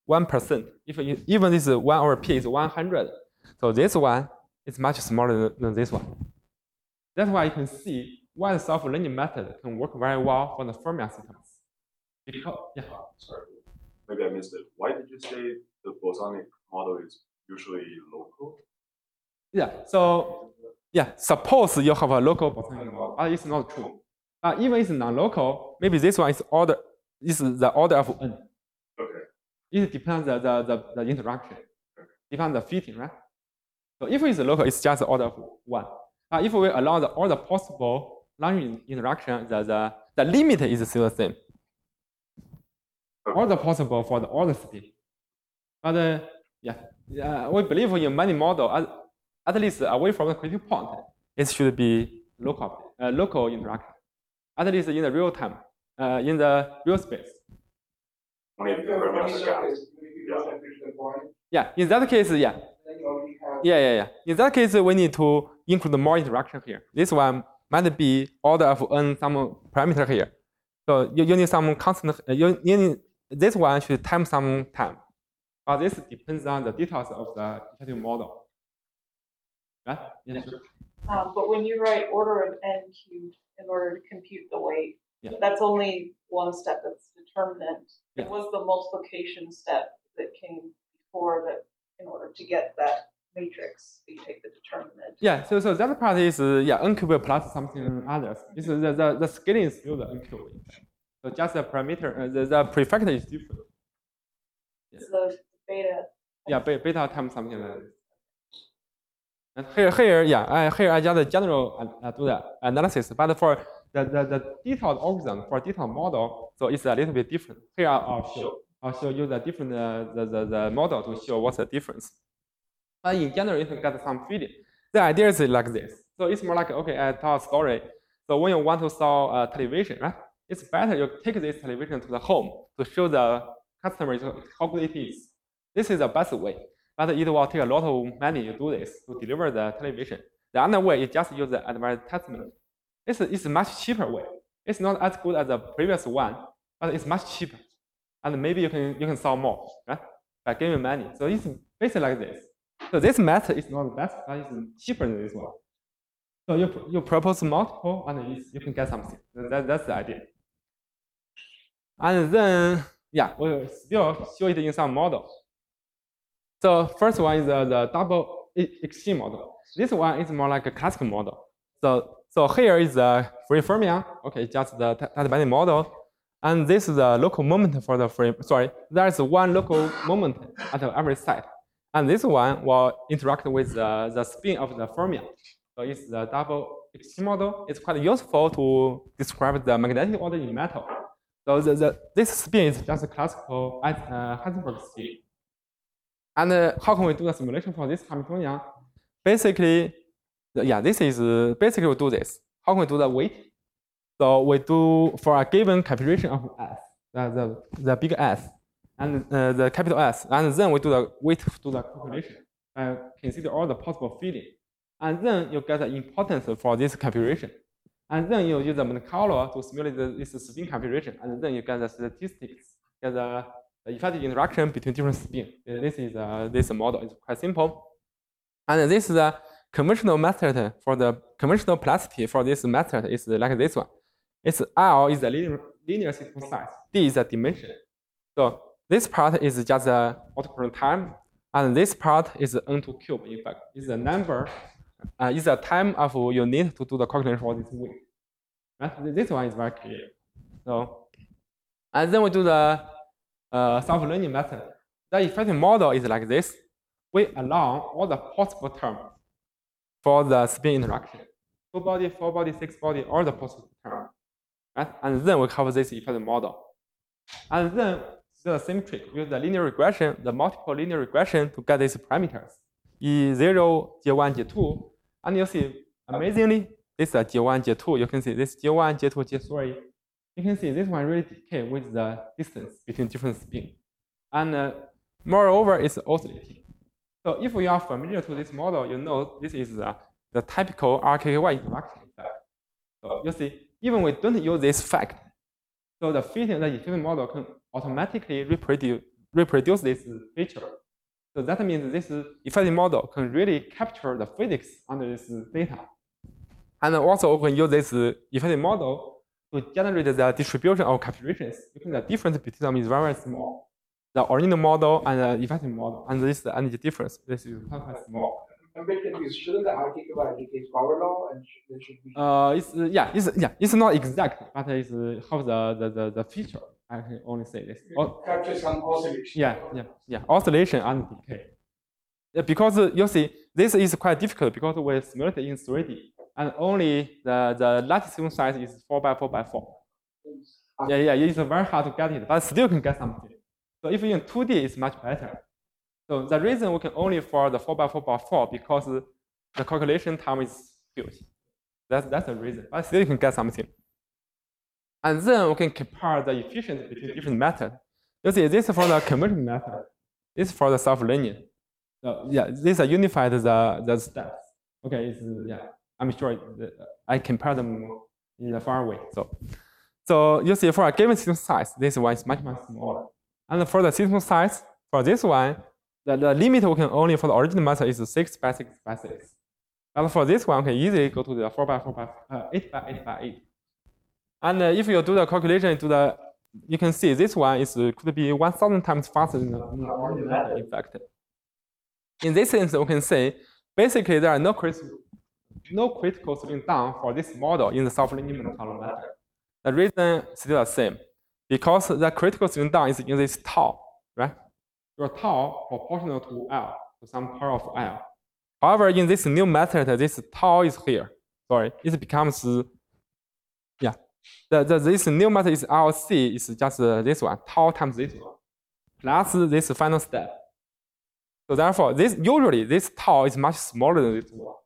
1%. Even this 1 over p is 100. So this one is much smaller than this one. That's why you can see why the self-learning method can work very well for the Fermion systems. Because, yeah. Sorry, maybe I missed it. Why did you say the bosonic model is usually local? Yeah, so yeah, suppose you have a local bosonic model, but it's not true. But even if it's non-local, maybe this one is the order of n. Okay. It depends on the interaction, depends on the fitting, right? So if it's local, it's just the order of 1. But if we allow all the possible line interaction, the limit is still the same. All the possible for all the spin. But we believe in many models, at least away from the critical point, it should be local interaction. At least in the real time, in the real space. Yeah, in that case, yeah. In that case, we need to include more interaction here. This one might be order of n some parameter here. So you need some constant. You need this one should time some time, but this depends on the details of the iterative model. Right? Yeah, sure. But when you write order of n cubed in order to compute the weight, that's only one step. That's determinant. Yeah. It was the multiplication step that came before that in order to get that matrix, you take the determinant. Yeah, so that part is n cube plus something others. It's the scaling is still the n cube. So just the parameter, the prefactor is different. Yes. The beta. Yeah, beta times something like this. And here, I just general do the analysis, but for the detailed algorithm for detailed model, so it's a little bit different. Here I'll show you the different the model to show what's the difference. But in general, you can get some feeling. The idea is like this. So it's more like, okay, I tell a story. So when you want to sell television, right? It's better you take this television to the home to show the customers how good it is. This is the best way. But it will take a lot of money to do this, to deliver the television. The other way is just use the advertisement. It's a much cheaper way. It's not as good as the previous one, but it's much cheaper. And maybe you can sell more, right? By giving money. So it's basically like this. So this method is not the best, but it's cheaper than this one. So you propose multiple, and you can get something. That's the idea. And then, we'll still show it in some models. So first one is the double extreme model. This one is more like a classical model. So here is the free fermion. Okay, just the tight-binding model. And this is the local moment for the free. Sorry, there is one local moment at every site. And this one will interact with the spin of the fermion. So it's the double extreme model. It's quite useful to describe the magnetic order in metal. So this spin is just a classical Heisenberg spin. And how can we do the simulation for this Hamiltonian? Basically, this is basically we do this. How can we do the weight? So we do for a given configuration of S, the big S, and the capital S, and then we do the weight to do the calculation. Consider all the possible fitting, and then you get the importance for this configuration, and then you use the Monte Carlo to simulate this spin configuration, and then you get the statistics, get the effective interaction between different spin. This model is quite simple, and this is the conventional method for the conventional plasticity for this method is like this one. It's L is the linear system size, D is the dimension. So this part is just the autocorrect time, and this part is N2 cube. In fact, is the number, is the time of you need to do the calculation for this weight. Right? This one is very clear. So, and then we do the self-learning method. The effective model is like this. We allow all the possible terms for the spin interaction. 2 body, 4 body, 6 body, all the possible terms. Right? And then we have this effective model. And then the same trick, use the linear regression, the multiple linear regression to get these parameters. E0, J1, J2. And you see, amazingly, this is a J1, J2. You can see this J1, J2, J3. You can see this one really decay with the distance between different spins. And moreover, it's oscillating. So if you are familiar to this model, you know this is the typical RKKY interaction effect. So you see, even we don't use this fact, so the fitting the effective model can automatically reproduce reproduce this feature. So that means this effective model can really capture the physics under this data. And also we can use this effective model to generate the distribution of calculations. Because the difference between them is very small. The original model and the effective model, and this is the energy difference. This is quite small. I'm a bit confused. Shouldn't the RTK by RTK power law and there should be? It's not exact, but it's how the feature. I can only say this. Capture some oscillation. Oscillation and decay. Yeah, because you see, this is quite difficult because we simulate in 3D, and only the lattice size is 4 by 4 by 4. It's very hard to get it, but still can get something. So if in 2D, it's much better. So the reason we can only for the 4 by 4 by 4 because the calculation time is huge. That's the reason. But still you can get something. And then we can compare the efficiency between different methods. You see, this is for the conversion method. This is for the self-learning. So these are unified the steps. Okay, I'm sure I compare them in a far away. So you see, for a given system size, this one is much smaller. And for the system size, for this one, the limit we can only for the original method is 6 by 6 by 6. But for this one, we can easily go to the 4 by 4 by 8 by 8 by 8. And if you do the calculation you can see this one could be 1,000 times faster than the original method, in fact. In this sense, we can say basically there are no critical slowing down for this model in the self-learning monotone method. The reason is still the same, because the critical slowing down is in this tau, right? Your tau proportional to L, to some power of L. However, in this new method, this tau is here. Sorry, it becomes this new method is RLC is just this one, tau times this one, plus this final step. So therefore, usually this tau is much smaller than this one.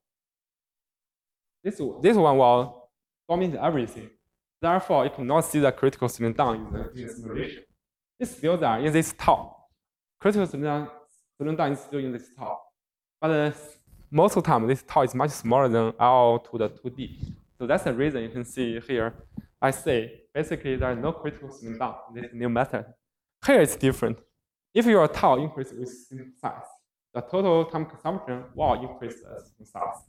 This one will dominate everything. Therefore, you cannot see the critical slowing down in the simulation. It's still there in this tau. Critical slowing down is still in this tau. But most of the time, this tau is much smaller than L to the 2D. So that's the reason you can see here. I say basically there is no critical slowing down in this new method. Here it's different. If your tau increases with system size, the total time consumption will increase the system size.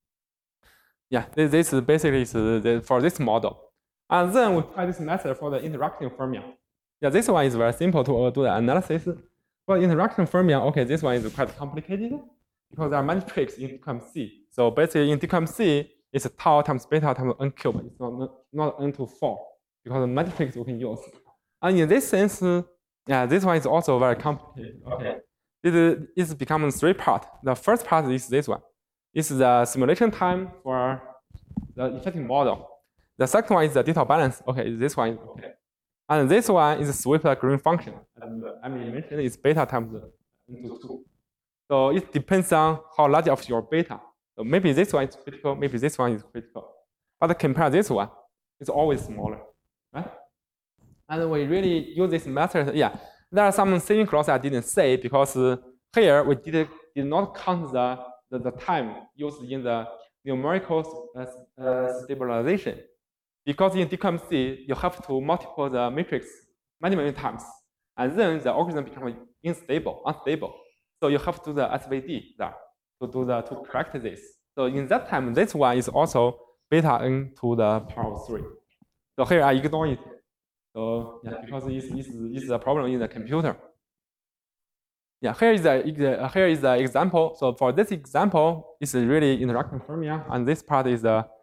This is basically for this model. And then we try this method for the interaction fermion. This one is very simple to do the analysis. For interaction fermion, okay, this one is quite complicated because there are many tricks in DQMC. So basically in DQMC, it's tau times beta times n cubed. It's not n to 4 because the many tricks we can use. And in this sense, this one is also very complicated. Okay, it's becoming 3 parts. The first part is this one. It's the simulation time for the effective model. The second one is the data balance. Okay, this one is okay. And this one is sweep the green function. And I mentioned it's beta times n to 2. So it depends on how large of your beta. So maybe this one is critical, maybe this one is critical. But compare this one, it's always smaller, right? And we really use this method. There are some saving clauses I didn't say because here we did not count the time used in the numerical stabilization. Because in DQMC, you have to multiply the matrix many times, and then the algorithm becomes unstable. So you have to do the SVD there to correct this. So in that time, this one is also beta n to the power of 3. So here I ignore it. So because it's a problem in the computer. Here is the example. So for this example, it's really interaction fermion, and this part is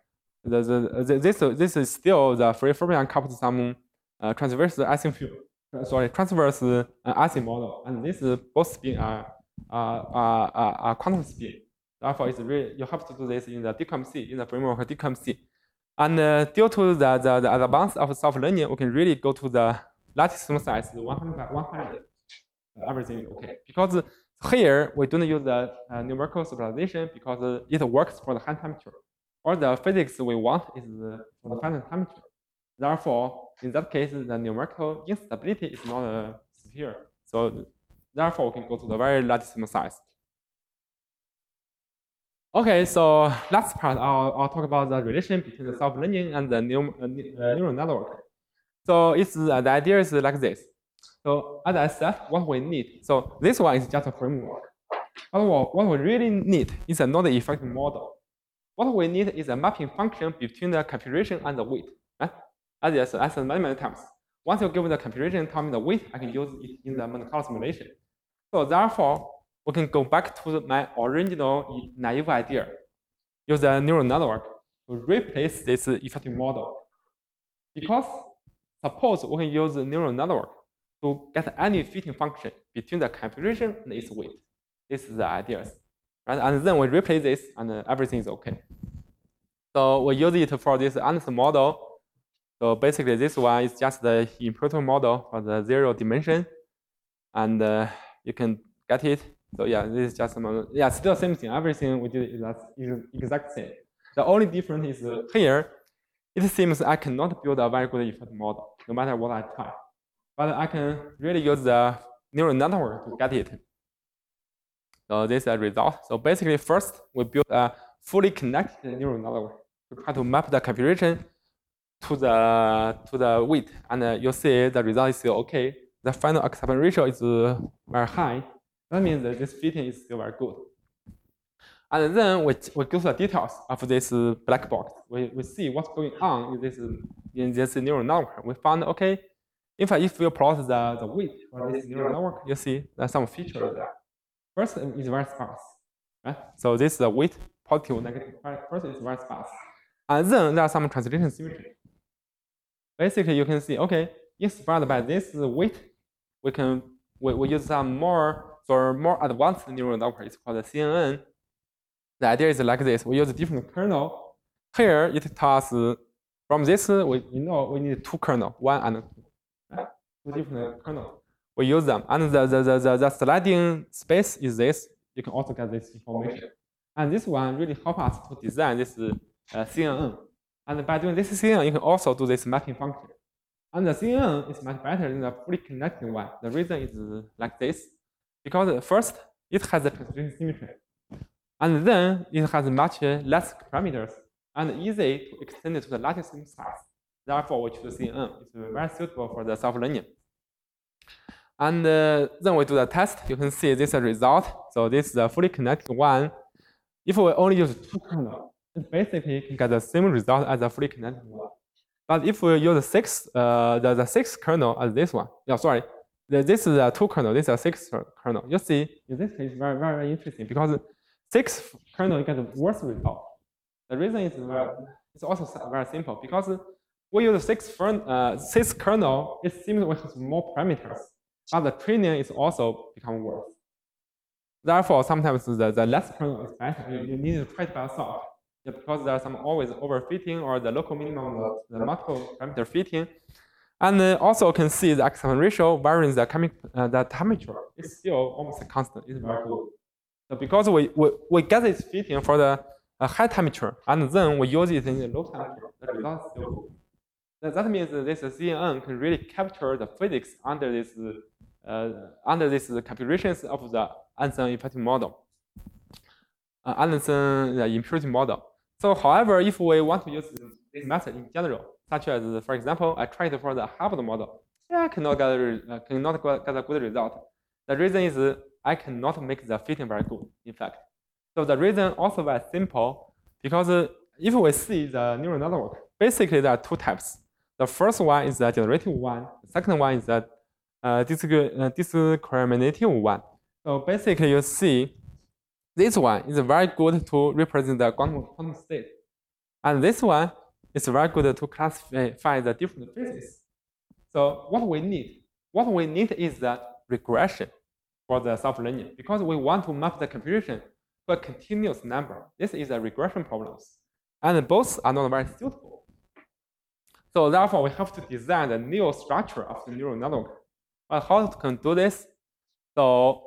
this is still the free fermion coupled to some transverse Ising field. Transverse Ising model, and this both spin are quantum spin. Therefore, it's really you have to do this in the DQMC, in the framework of DQMC. And due to the advance of self-learning, we can really go to the lattice size 100 by 100. Everything is okay. Because here we don't use the numerical stabilization because it works for the hand temperature. Or the physics we want is for the final temperature. Therefore, in that case, the numerical instability is not severe. So therefore, we can go to the very large size. Okay, so last part, I'll talk about the relation between the self-learning and the neural network. So the idea is like this. So as I said, what we need. So this one is just a framework. What we really need is a not effective model. What we need is a mapping function between the computation and the weight. Right? As I said many times. Once you give me the computation, tell me the weight, I can use it in the Monte Carlo simulation. So therefore, we can go back to my original naive idea. Use a neural network to replace this effective model. Because suppose we can use the neural network to get any fitting function between the computation and its weight. This is the idea. Right? And then we replace this and everything is okay. So we use it for this Anderson model. So basically this one is just the improved model for the 0 dimension. And you can get it. So yeah, this is just still same thing. Everything we did is exact same. The only difference is here, it seems I cannot build a very good effect model, no matter what I try. But I can really use the neural network to get it. So this is a result. So basically, first we build a fully connected neural network to try to map the computation to the weight, and you see the result is still okay. The final acceptance ratio is very high. That means that this fitting is still very good. And then we go to the details of this black box. We see what's going on in this neural network. We found, okay, in fact, if you plot the weight for this neural network, you see there's some features there. First, it's very sparse. Right? So this is the weight, positive, negative. First, it's very sparse. And then there are some translation symmetry. Basically, you can see, okay, inspired by this weight, we use some more advanced neural network. It's called the CNN. The idea is like this. We use a different kernel. Here, it tells from this, we need two kernels, 1 and 2. Right? Two different kernels. We use them. And the sliding space is this. You can also get this information. And this one really helps us to design this CNN. And by doing this CNN, you can also do this mapping function. And the CNN is much better than the fully connected one. The reason is like this. Because first, it has the translation symmetry. And then it has much less parameters and easy to extend it to the lattice size. Therefore, we choose CNN. It's very suitable for the self-learning. And then we do the test. You can see this result. So this is the fully connected one. If we only use 2 kernels, it basically can get the same result as the fully connected one. But if we use the 6th kernel as this one, this is a 2 kernel, this is a 6th kernel. You see, in this case, very, very interesting because 6th kernel you get the worst result. The reason is it's also very simple because we use the 6th kernel, it seems we have more parameters, but the training is also become worse. Therefore, sometimes the less kernel is better. You need to try it by yourself. Because there are some always overfitting or the local minimum of the multiple parameter fitting. And also can see the acceptance ratio varies the temperature. It's still almost constant. It's very good. So because we get this fitting for the high temperature and then we use it in the low temperature, the result is still good. That means this CNN can really capture the physics under this calculations of the Anderson effective model. Anderson impurity model. So, however, if we want to use this method in general, such as, for example, I tried for the Harvard model, I cannot get a good result. The reason is I cannot make the fitting very good, in fact. So the reason also very simple, because if we see the neural network, basically there are 2 types. The first one is the generative one. The second one is the discriminative one. So basically you see this one is very good to represent the quantum state. And this one is very good to classify the different phases. So what we need is the regression for the self-learning because we want to map the computation to a continuous number. This is a regression problem. And both are not very suitable. So therefore, we have to design the new structure of the neural network. But how can do this? So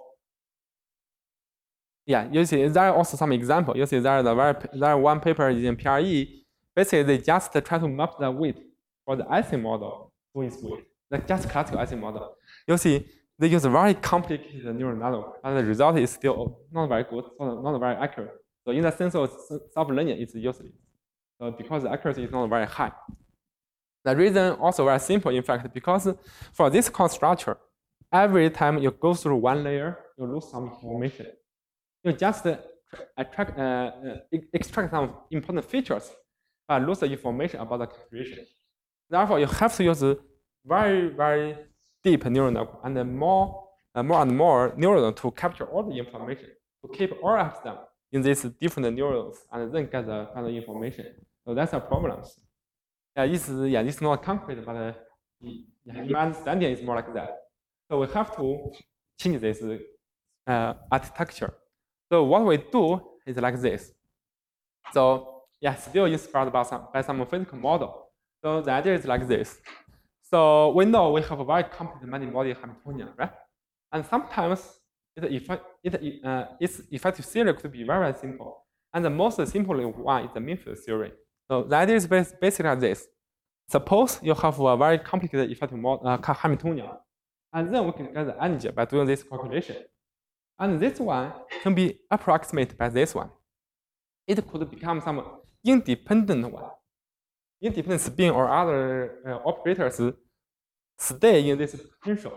yeah, you see, there are also some examples. You see, there are one paper in PRE. Basically, they just try to map the weight for the Ising model to its weight, like just classical Ising model. You see, they use a very complicated neural network, and the result is still not very good, not very accurate. So in the sense of self-learning, it's useless. So because the accuracy is not very high. The reason also very simple, in fact, because for this cost structure, every time you go through one layer, you lose some information. You just extract some important features, but lose the information about the configuration. Therefore, you have to use very, very deep neural network and more and more neurons to capture all the information, to keep all of them in these different neurons and then get the kind of information. So that's a problem. It's not concrete, but in my understanding, it's more like that. So we have to change this architecture. So what we do is like this. So still inspired by some physical model. So the idea is like this. So we know we have a very complex many-body Hamiltonian, right? And sometimes its effective theory could be very, very simple. And the most simple one is the mean field theory. So the idea is basically like this. Suppose you have a very complicated effective Hamiltonian, and then we can get the energy by doing this calculation. And this one can be approximated by this one. It could become some independent one. Independent spin or other operators stay in this potential.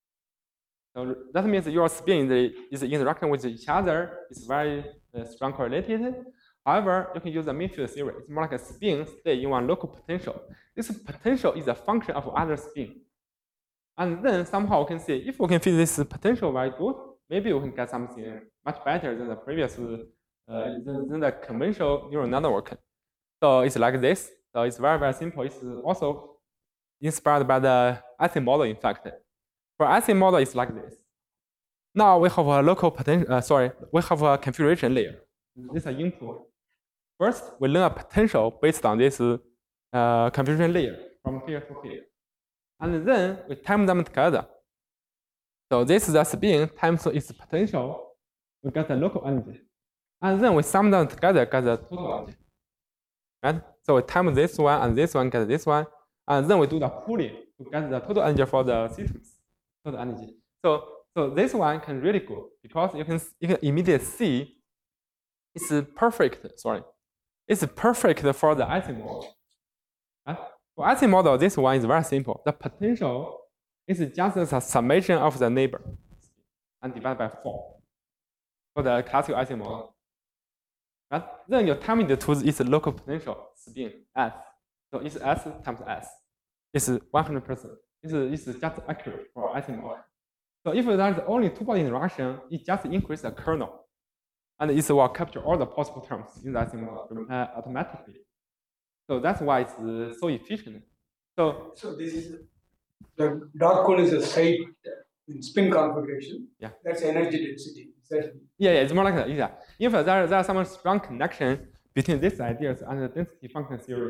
So that means your spin is interacting with each other. It's very strong correlated. However, you can use the mean field theory. It's more like a spin stay in one local potential. This potential is a function of other spin. And then somehow we can see if we can fit this potential very good, maybe we can get something much better than the previous, than the conventional neural network. So it's like this. So it's very, very simple. It's also inspired by the Ising model, in fact. For Ising model, it's like this. Now we have a local potential, we have a configuration layer. This is an input. First, we learn a potential based on this configuration layer from here to here. And then we time them together. So this is the spin times its potential. We get the local energy. And then we sum them together, get the total energy. Right? So we time this one and this one, get this one. And then we do the pooling to get the total energy for the systems. Total energy. So this one can really go because you can immediately see it's perfect. Sorry. It's perfect for the Ising model. Right? For Ising model, this one is very simple. The potential is just a summation of the neighbor and divided by 4 for the classical Ising model. Right? Then you time it to its local potential spin S. So it's S times S. It's 100%. It's just accurate for Ising model. So if there's only two-body interaction, it just increases the kernel. And it will capture all the possible terms in the Ising model automatically. So that's why it's so efficient. So this is the dot code is a site in spin configuration. Yeah. That's energy density. Yeah, it's more like that. Yeah. In fact, there are some strong connection between these ideas and the density function theory.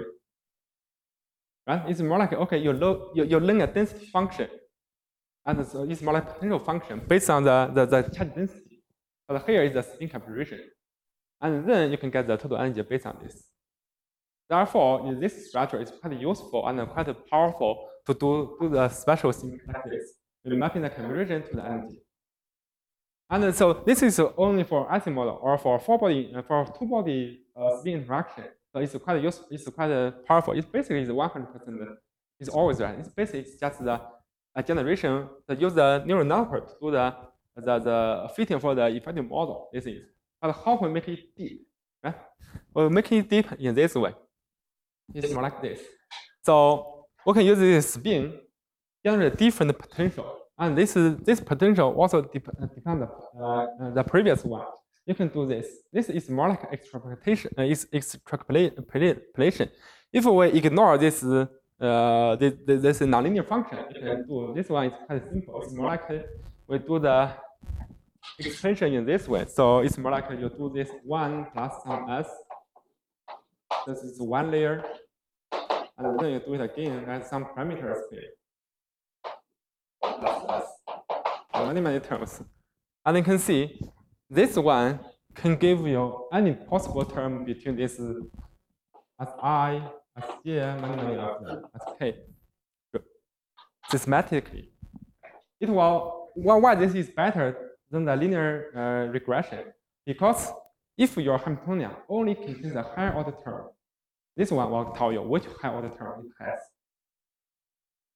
Right? It's more like you learn a density function, and so it's more like potential function based on the charge density. But here is the spin configuration, and then you can get the total energy based on this. Therefore, in this structure, it's quite useful and quite powerful to do the special things like this, mapping the configuration to the energy. And so this is only for Ising model or for two-body spin interaction. So it's quite useful. It's quite powerful. It's basically 100%. It's always right. It's basically just the generation that use the neural network to do the fitting for the effective model. This is. But how can we make it deep? Right? We'll make it deep in this way. It's more like this. So we can use this spin generate different potential, and this potential also depends on the previous one. You can do this. This is more like extrapolation. Extrapolation. If we ignore this nonlinear function, you can do this one. Is quite simple. It's more like we do the extension in this way. So it's more like you do this 1 plus some s. This is one layer, and then you do it again and some parameters here. Many terms, and you can see this one can give you any possible term between this as I, as j, many of them, as k. Systematically, it will. Why this is better than the linear regression? Because if your Hamiltonian only contains a higher order term, this one will tell you which higher order term it has.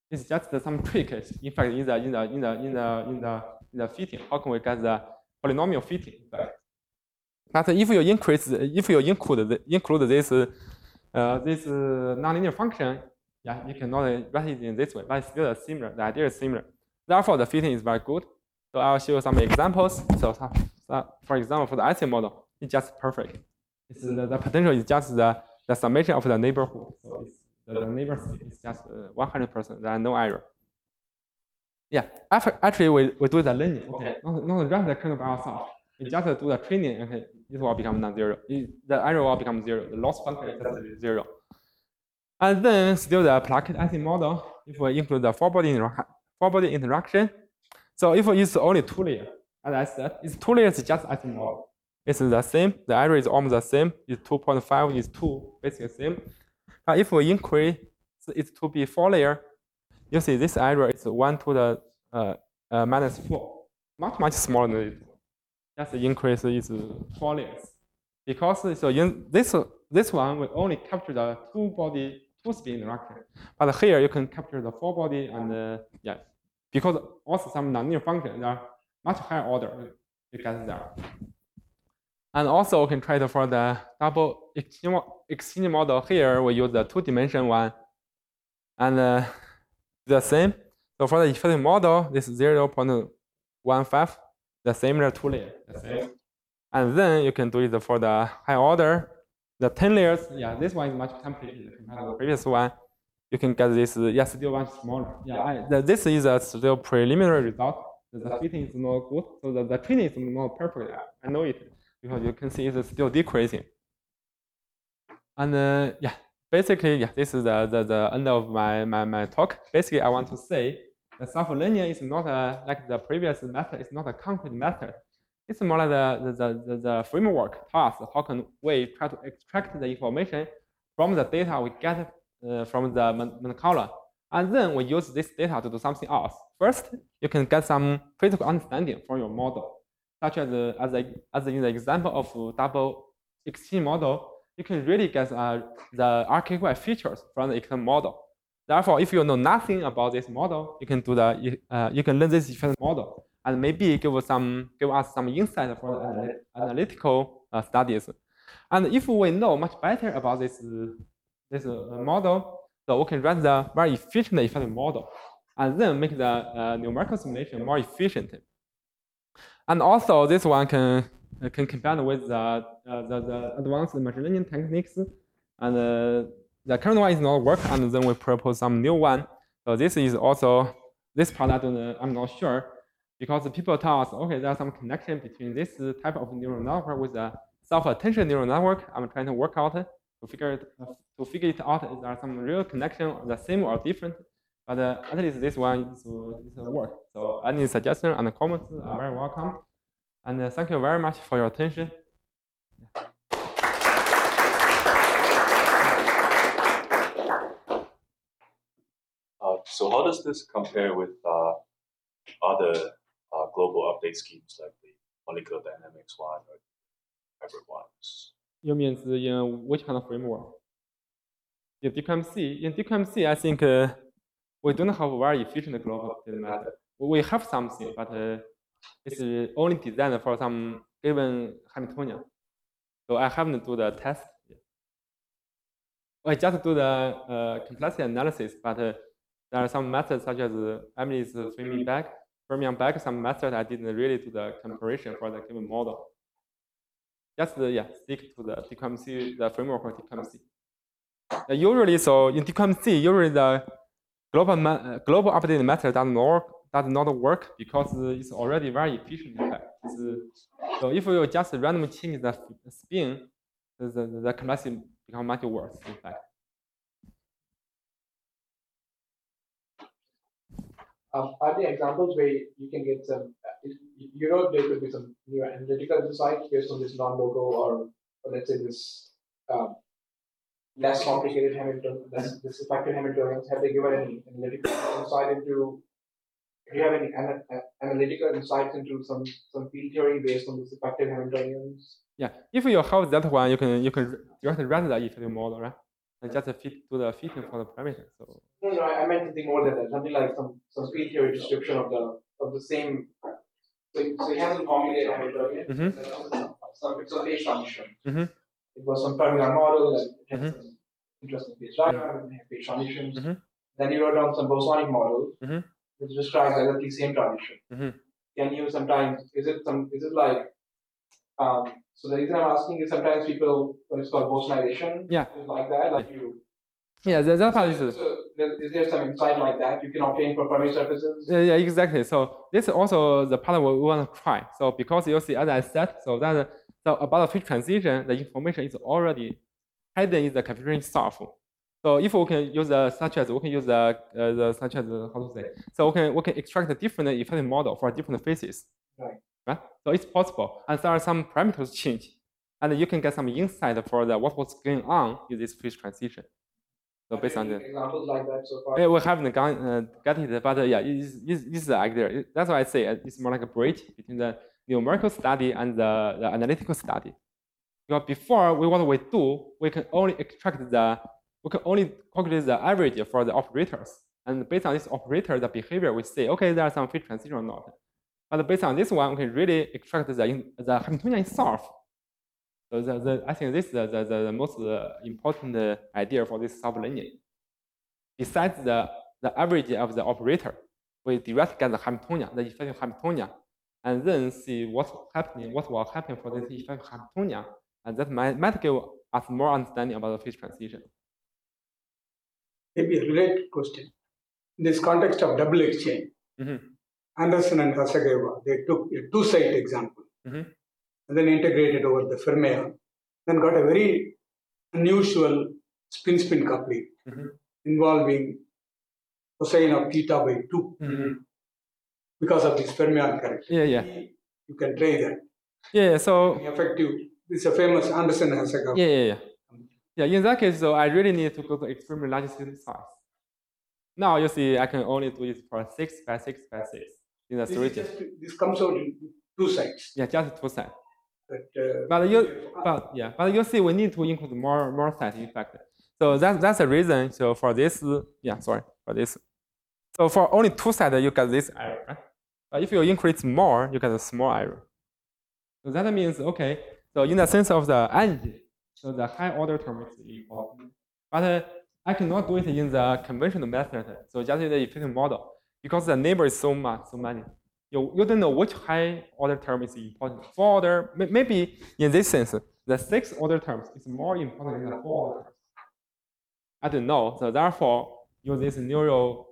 It's just some trick. In fact, in the fitting, how can we get the polynomial fitting effect? But if you include this nonlinear function, yeah, you cannot write it in this way, but it's still similar. The idea is similar. Therefore, the fitting is very good. So I'll show you some examples. So for example, for the IC model, it's just perfect. It's the potential is just the summation of the neighborhood. So it's, the neighbor is just 100%. There are no error. Yeah, actually we do the learning. Okay, not run the kernel by ourselves. We just do the training. Okay, it will become non-zero. The error will become 0. The loss function is just 0. And then still the plugged IC model. If we include the four-body interaction. So if it's only 2 layers, as I said, it's 2 layers, it's just IC model. It's the same. The error is almost the same. It's 2.5 is 2, basically the same. But if we increase it to be 4 layer, you see this error is 1 to the minus 4. Much smaller than it. Just the increase is 4 layers. Because so in this one we only capture the two-speed interaction. But here you can capture the 4-body and yeah. Because also some nonlinear functions are much higher order, you get there. And also we can try for the double exchange model. Here we use the 2-dimension one, and the same. So for the effective model, this is 0.15, the similar 2 layer, the same. And then you can do it for the high order, the 10 layers. Yeah, this one is much complicated compared to the previous one. You can get this, yeah, still much smaller. Yeah, this is a still preliminary result. The fitting is not good, so the training is not perfect. I know it because you can see it's still decreasing. And yeah, basically, yeah, this is the end of my talk. Basically, I want to say the self-learning is not like the previous method. It's not a concrete method. It's more like the framework path. How can we try to extract the information from the data we get from the Monte Carlo, and then we use this data to do something else. First, you can get some critical understanding from your model, such as in the example of double exchange model, you can really get the architectural features from the exchange model. Therefore, if you know nothing about this model, you can do you can learn this effective model and maybe give us some insight for the analytical studies. And if we know much better about this model, so we can run the very efficient effective model, and then make the numerical simulation more efficient. And also, this one can combine with the advanced machine learning techniques, and the current one is not work, and then we propose some new one. So this is also this part I'm not sure, because people tell us, okay, there's some connection between this type of neural network with the self-attention neural network. I'm trying to work out to figure it out. Is there some real connection, the same or different? But at least this one is work. So any suggestion and comments are very welcome. And thank you very much for your attention. So how does this compare with other global update schemes like the molecular dynamics one or hybrid ones? You mean in which kind of framework? In DQMC, I think we don't have a very efficient global update method. We have something, but it's only designed for some given Hamiltonian. So I haven't do the test yet. I just do the complexity analysis, but there are some methods such as Emily's fermion back, some methods I didn't really do the comparison for the given model. Just stick to the DQMC, the framework for DQMC. Usually, so in DQMC, usually the global update method does not work because it's already very efficient. So if you just randomly change the spin, the complexity becomes much worse. In fact. Are there examples where you can get some? There could be some new analytical insights based on this non-logo or let's say this less complicated this effective Hamiltonians. Have they given any analytical insight into? Do you have any analytical insights into some field theory based on this effective Hamiltonians? Yeah, if you have that one, you can write the effective model, right? and just fit to the fitting for the parameter. So no, I meant something more than that. Something like some field theory description of the same. So it hasn't complicated Hamiltonian. It's a phase transition. It was some Fermion model and it had some interesting phase diagrams and phase transitions. Then you wrote down some bosonic model which describes exactly the same transition. Can you sometimes is it like so the reason I'm asking is sometimes people when it's called bosonization, like that, like you. Yeah, that part is. So is there some insight like that you can obtain for Fermi surfaces? Yeah, exactly. So this is also the part we want to try. So because you see, as I said, so about the phase transition, the information is already hidden in the computer itself. So if we can use such as we can use the such as how to say, so we can extract a different effective model for different phases. Right? So it's possible, and there are some parameters change, and you can get some insight for what was going on in this phase transition. So based on the examples like that so far. Yeah, we haven't got it, but yeah, it's the idea. That's why I say it's more like a bridge between the numerical study and the analytical study. Because before, what we do, we can only calculate the average for the operators, and based on this operator, the behavior, we say, okay, there are some phase transition or not. But based on this one, we can really extract the Hamiltonian itself. So I think this is the most important idea for this self-learning. Besides the average of the operator, we directly get the Hamiltonian, the effective Hamiltonian, and then see what will happen for this effective Hamiltonian, and that might give us more understanding about the phase transition. Maybe a related question. In this context of double exchange, Anderson and Hasegawa, they took a two-site example and then integrated over the fermion, then got a very unusual spin-spin coupling involving cosine of theta by 2 because of this fermion character. You can try that. So effective. This is a famous Anderson Hasegawa. Yeah, in that case, so I really need to go to extremely large system size. Now you see, I can only do it for 6 by 6 by 6 in the 3D. This comes out in two sides. Yeah, just two sides. But you see, we need to include more sides in fact. So that's the reason. So for this, for this. So for only two sides, you get this error. Right? But if you increase more, you get a small error. So that means okay. So in the sense of the energy, so the high order term is important. But I cannot do it in the conventional method. So just in the efficient model, because the neighbor is so many. You don't know which high order term is important. 4 order, maybe in this sense, the 6 order terms is more important than the 4 order terms. I don't know. So therefore, use this neural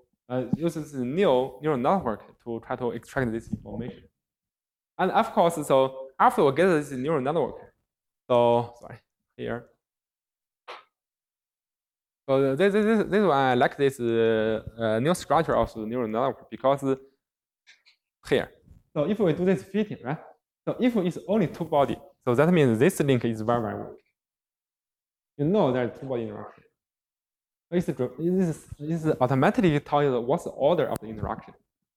network to try to extract this information. And of course, so after we get this neural network, so here. So this one I like this new structure of the neural network because here. So if we do this fitting, right? So if it's only two body, so that means this link is very, very weak. You know there's two body interaction. It's automatically tell you what's the order of the interaction.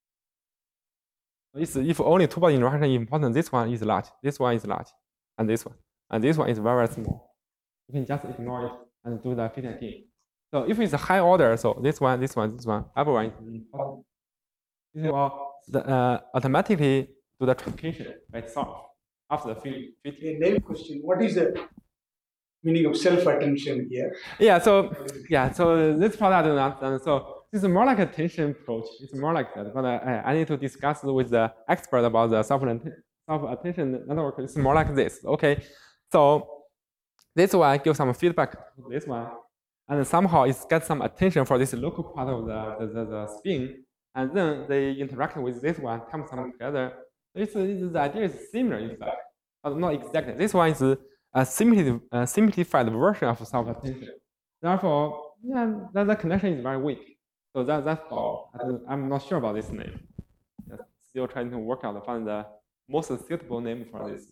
If only two body interaction is important, this one is large, this one is large, and this one is very, very small. You can just ignore it and do the fitting again. So if it's a high order, so this one, everyone is important. This will automatically do the truncation by itself after the fitting. A naive question: what is the meaning of self-attention here? So this part I don't understand. So this is more like a attention approach. It's more like that. But I need to discuss with the expert about the self-attention network. It's more like this. Okay, so this one gives some feedback to this one, and somehow it gets some attention for this local part of the spin, and then they interact with this one, come together. The idea is similar in fact, but not exactly. This one is a simplified version of self-attention. Therefore, the connection is very weak. So that's all. I'm not sure about this name. Still trying to work out find the most suitable name for this.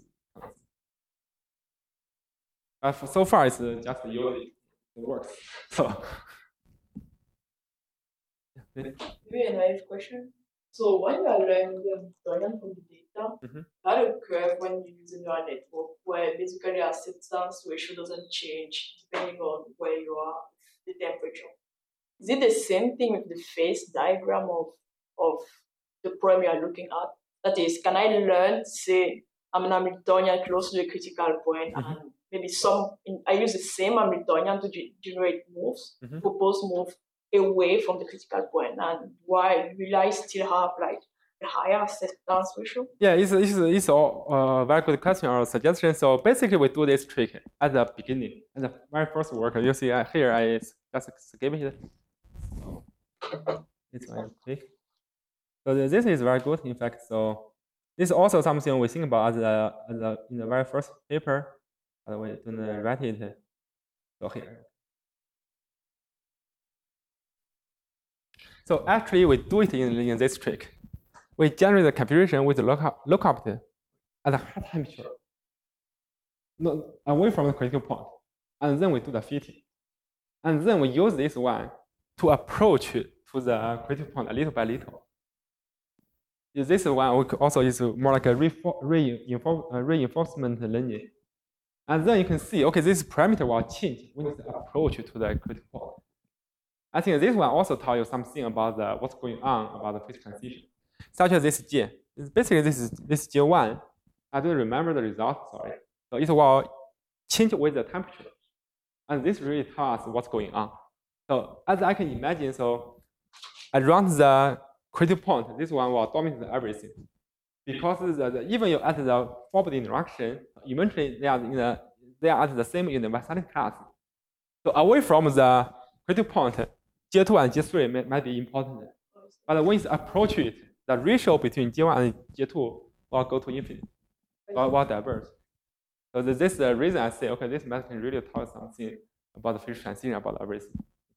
So far, it's just using. It works. So. Maybe a naive question. So when you are learning the from the data, data. I had a curve when you use a neural network where basically acceptance ratio doesn't change depending on where you are, the temperature. Is it the same thing with the phase diagram of the problem you are looking at? That is, can I learn, say, I'm an Hamiltonian close to the critical point, and maybe I use the same Hamiltonian to generate moves, propose move away from the critical point, and why will I still have like a higher acceptance ratio? Yeah, it's a very good question or suggestion. So basically, we do this trick at the beginning, at the very first work. You see here, I just skip it. So it's very quick. So this is very good, in fact. So this is also something we think about in the very first paper. By the way, don't write it. So here. So actually, we do it in this trick. We generate the configuration with the lookup at the high temperature, not away from the critical point, and then we do the fitting, and then we use this one to approach to the critical point a little by little. This one also is more like a reinforcement learning, and then you can see, okay, this parameter will change when you approach to the critical point. I think this one also tells you something about what's going on about the phase transition. Such as this J. Basically, this J1. I don't remember the result, sorry. So it will change with the temperature. And this really tells us what's going on. So as I can imagine, so around the critical point, this one will dominate everything. Because even at the forward interaction, eventually they are at the same universality class. So away from the critical point, J2 and J3 might be important. But when you approach it, the ratio between J1 and J2 will go to infinity, will diverge. So this is the reason I say, okay, this method can really tell us something about the phase transition, about everything.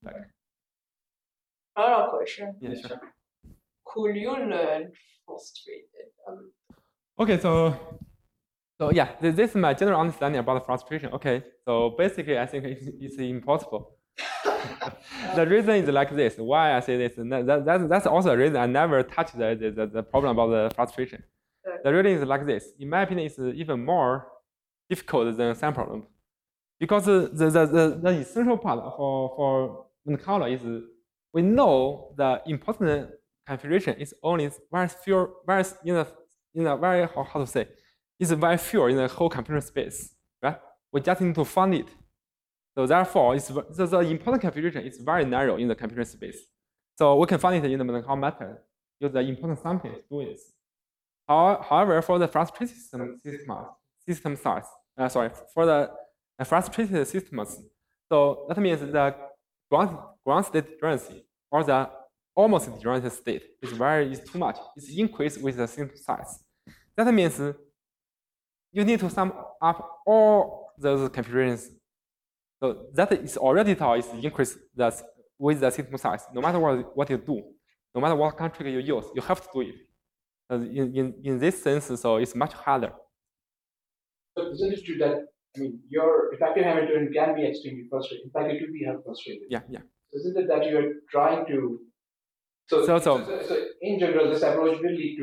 Another question. Yeah, sure. Could you learn frustrated? Okay, so yeah, this is my general understanding about the frustration. Okay, so basically, I think it's impossible. The reason is like this. Why I say this? That's also a reason I never touched the problem about the frustration. The reason is like this. In my opinion, it's even more difficult than some problem, because the essential part for Monte Carlo is we know the important configuration is only very few, in a very how to say, it's very few in the whole computer space, right? We just need to find it. So therefore, the important configuration is very narrow in the computer space. So we can find it in the Monte Carlo method. Use the important sampling to do this. However, for the frustrated system size, for the frustrated systems, so that means the ground state degeneracy or the almost degenerated state is too much. It's increased with the system size. That means you need to sum up all those configurations. So that is already tell is increased with the system size. No matter what you do, no matter what country you use, you have to do it. In this sense, so it's much harder. But isn't it true that your effective Hamiltonian can be extremely frustrating? In fact, it could be frustrated. Yeah. Isn't it that you're trying to? So in general, this approach will lead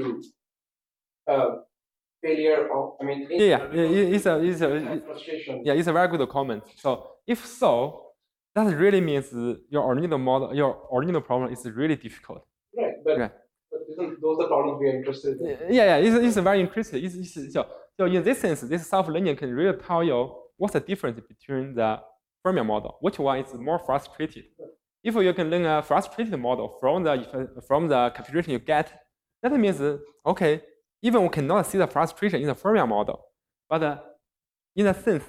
to failure of. It's a frustration. Yeah, it's a very good comment. So if so, that really means your original problem is really difficult. Right, but isn't those the problems we are interested in? Yeah, it's very interesting. So in this sense, this self-learning can really tell you what's the difference between the Fermi model, which one is more frustrated. If you can learn a frustrated model from the configuration you get, that means okay, even we cannot see the frustration in the Fermi model, but in a sense,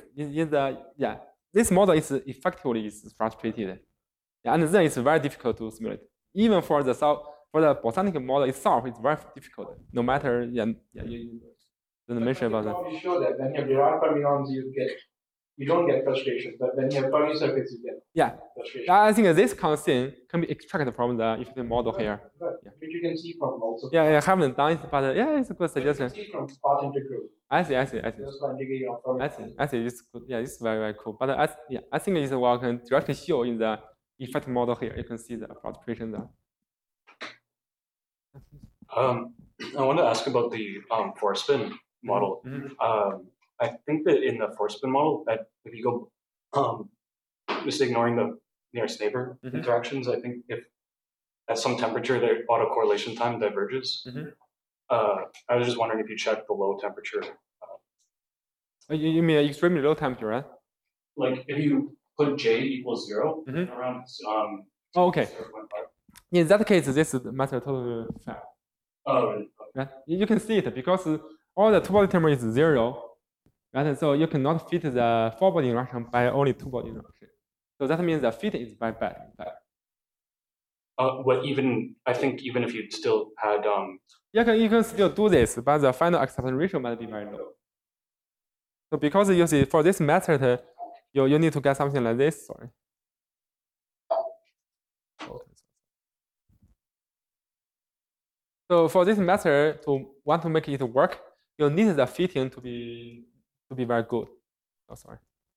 this model is effectively frustrated, and then it's very difficult to simulate. Even for the bosonic model itself, it's very difficult. No matter you didn't mention about that. You show that when you have derived fermions, you don't get frustration, but when you have Fermi circuits, you get frustration. I think this constant can be extracted from the effective model here. Right. Which you can see from also. Yeah, I haven't done it, but it's a good suggestion. You can see from path integral. I see. Just by integrating of Fermi. I see. It's good. Yeah, it's very, very cool. But I think it's what I can directly show in the effective model here. You can see the frustration there. I want to ask about the force spin model. I think that in the force spin model, that if you go just ignoring the nearest neighbor interactions, I think if at some temperature their autocorrelation time diverges. I was just wondering if you checked the low temperature. You mean extremely low temperature, right? Like if you put J equals 0 around. Oh, okay. In that case, this method totally fair. Oh, really? Right? You can see it because all the two-body term is 0, right? And so you cannot fit the four-body interaction by only two-body interaction. So that means the fit is by bad. What I think even if you still had you can still do this, but the final acceptance ratio might be very low. So because you see for this method, you need to get something like this. Sorry. So for this method to want to make it work, you need the fitting to be very good. Oh, sorry.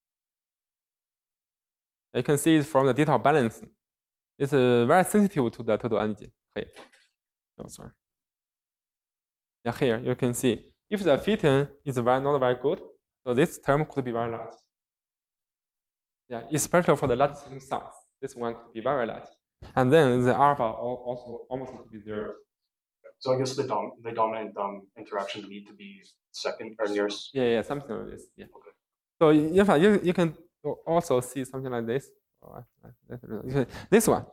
You can see it from the data balance. It's very sensitive to the total energy. Here. Oh, sorry. Yeah, here you can see if the fitting is not very good, so this term could be very large. Yeah, especially for the large system size, this one could be very large. And then the alpha also almost could be 0. So I guess the dominant interactions need to be second or nearest. Yeah, something like this. Yeah. Okay. So in fact, you can also see something like this. This one.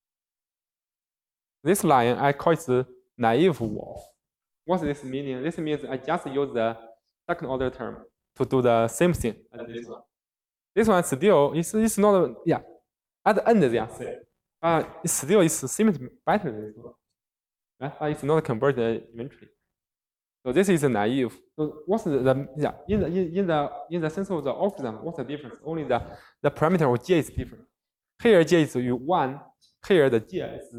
This line I call it the naive wolf. What's this meaning? This means I just use the second order term to do the same thing as this one. This one still it's not at the end they are same, but it still is seems better than this one. Right? But it's not converted eventually. So this is naive. So what's in the sense of the algorithm, what's the difference? Only the parameter of j is different. Here j is 1. Here the j is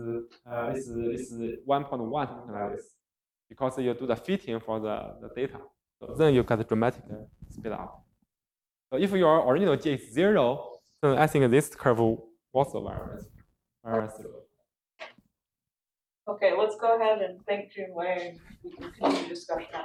1.1 something like this, because you do the fitting for the data. So then you get a dramatic speed up. So if your original j is 0, then I think this curve also very slow. Okay, let's go ahead and thank Jun Wei, and we can continue discussion.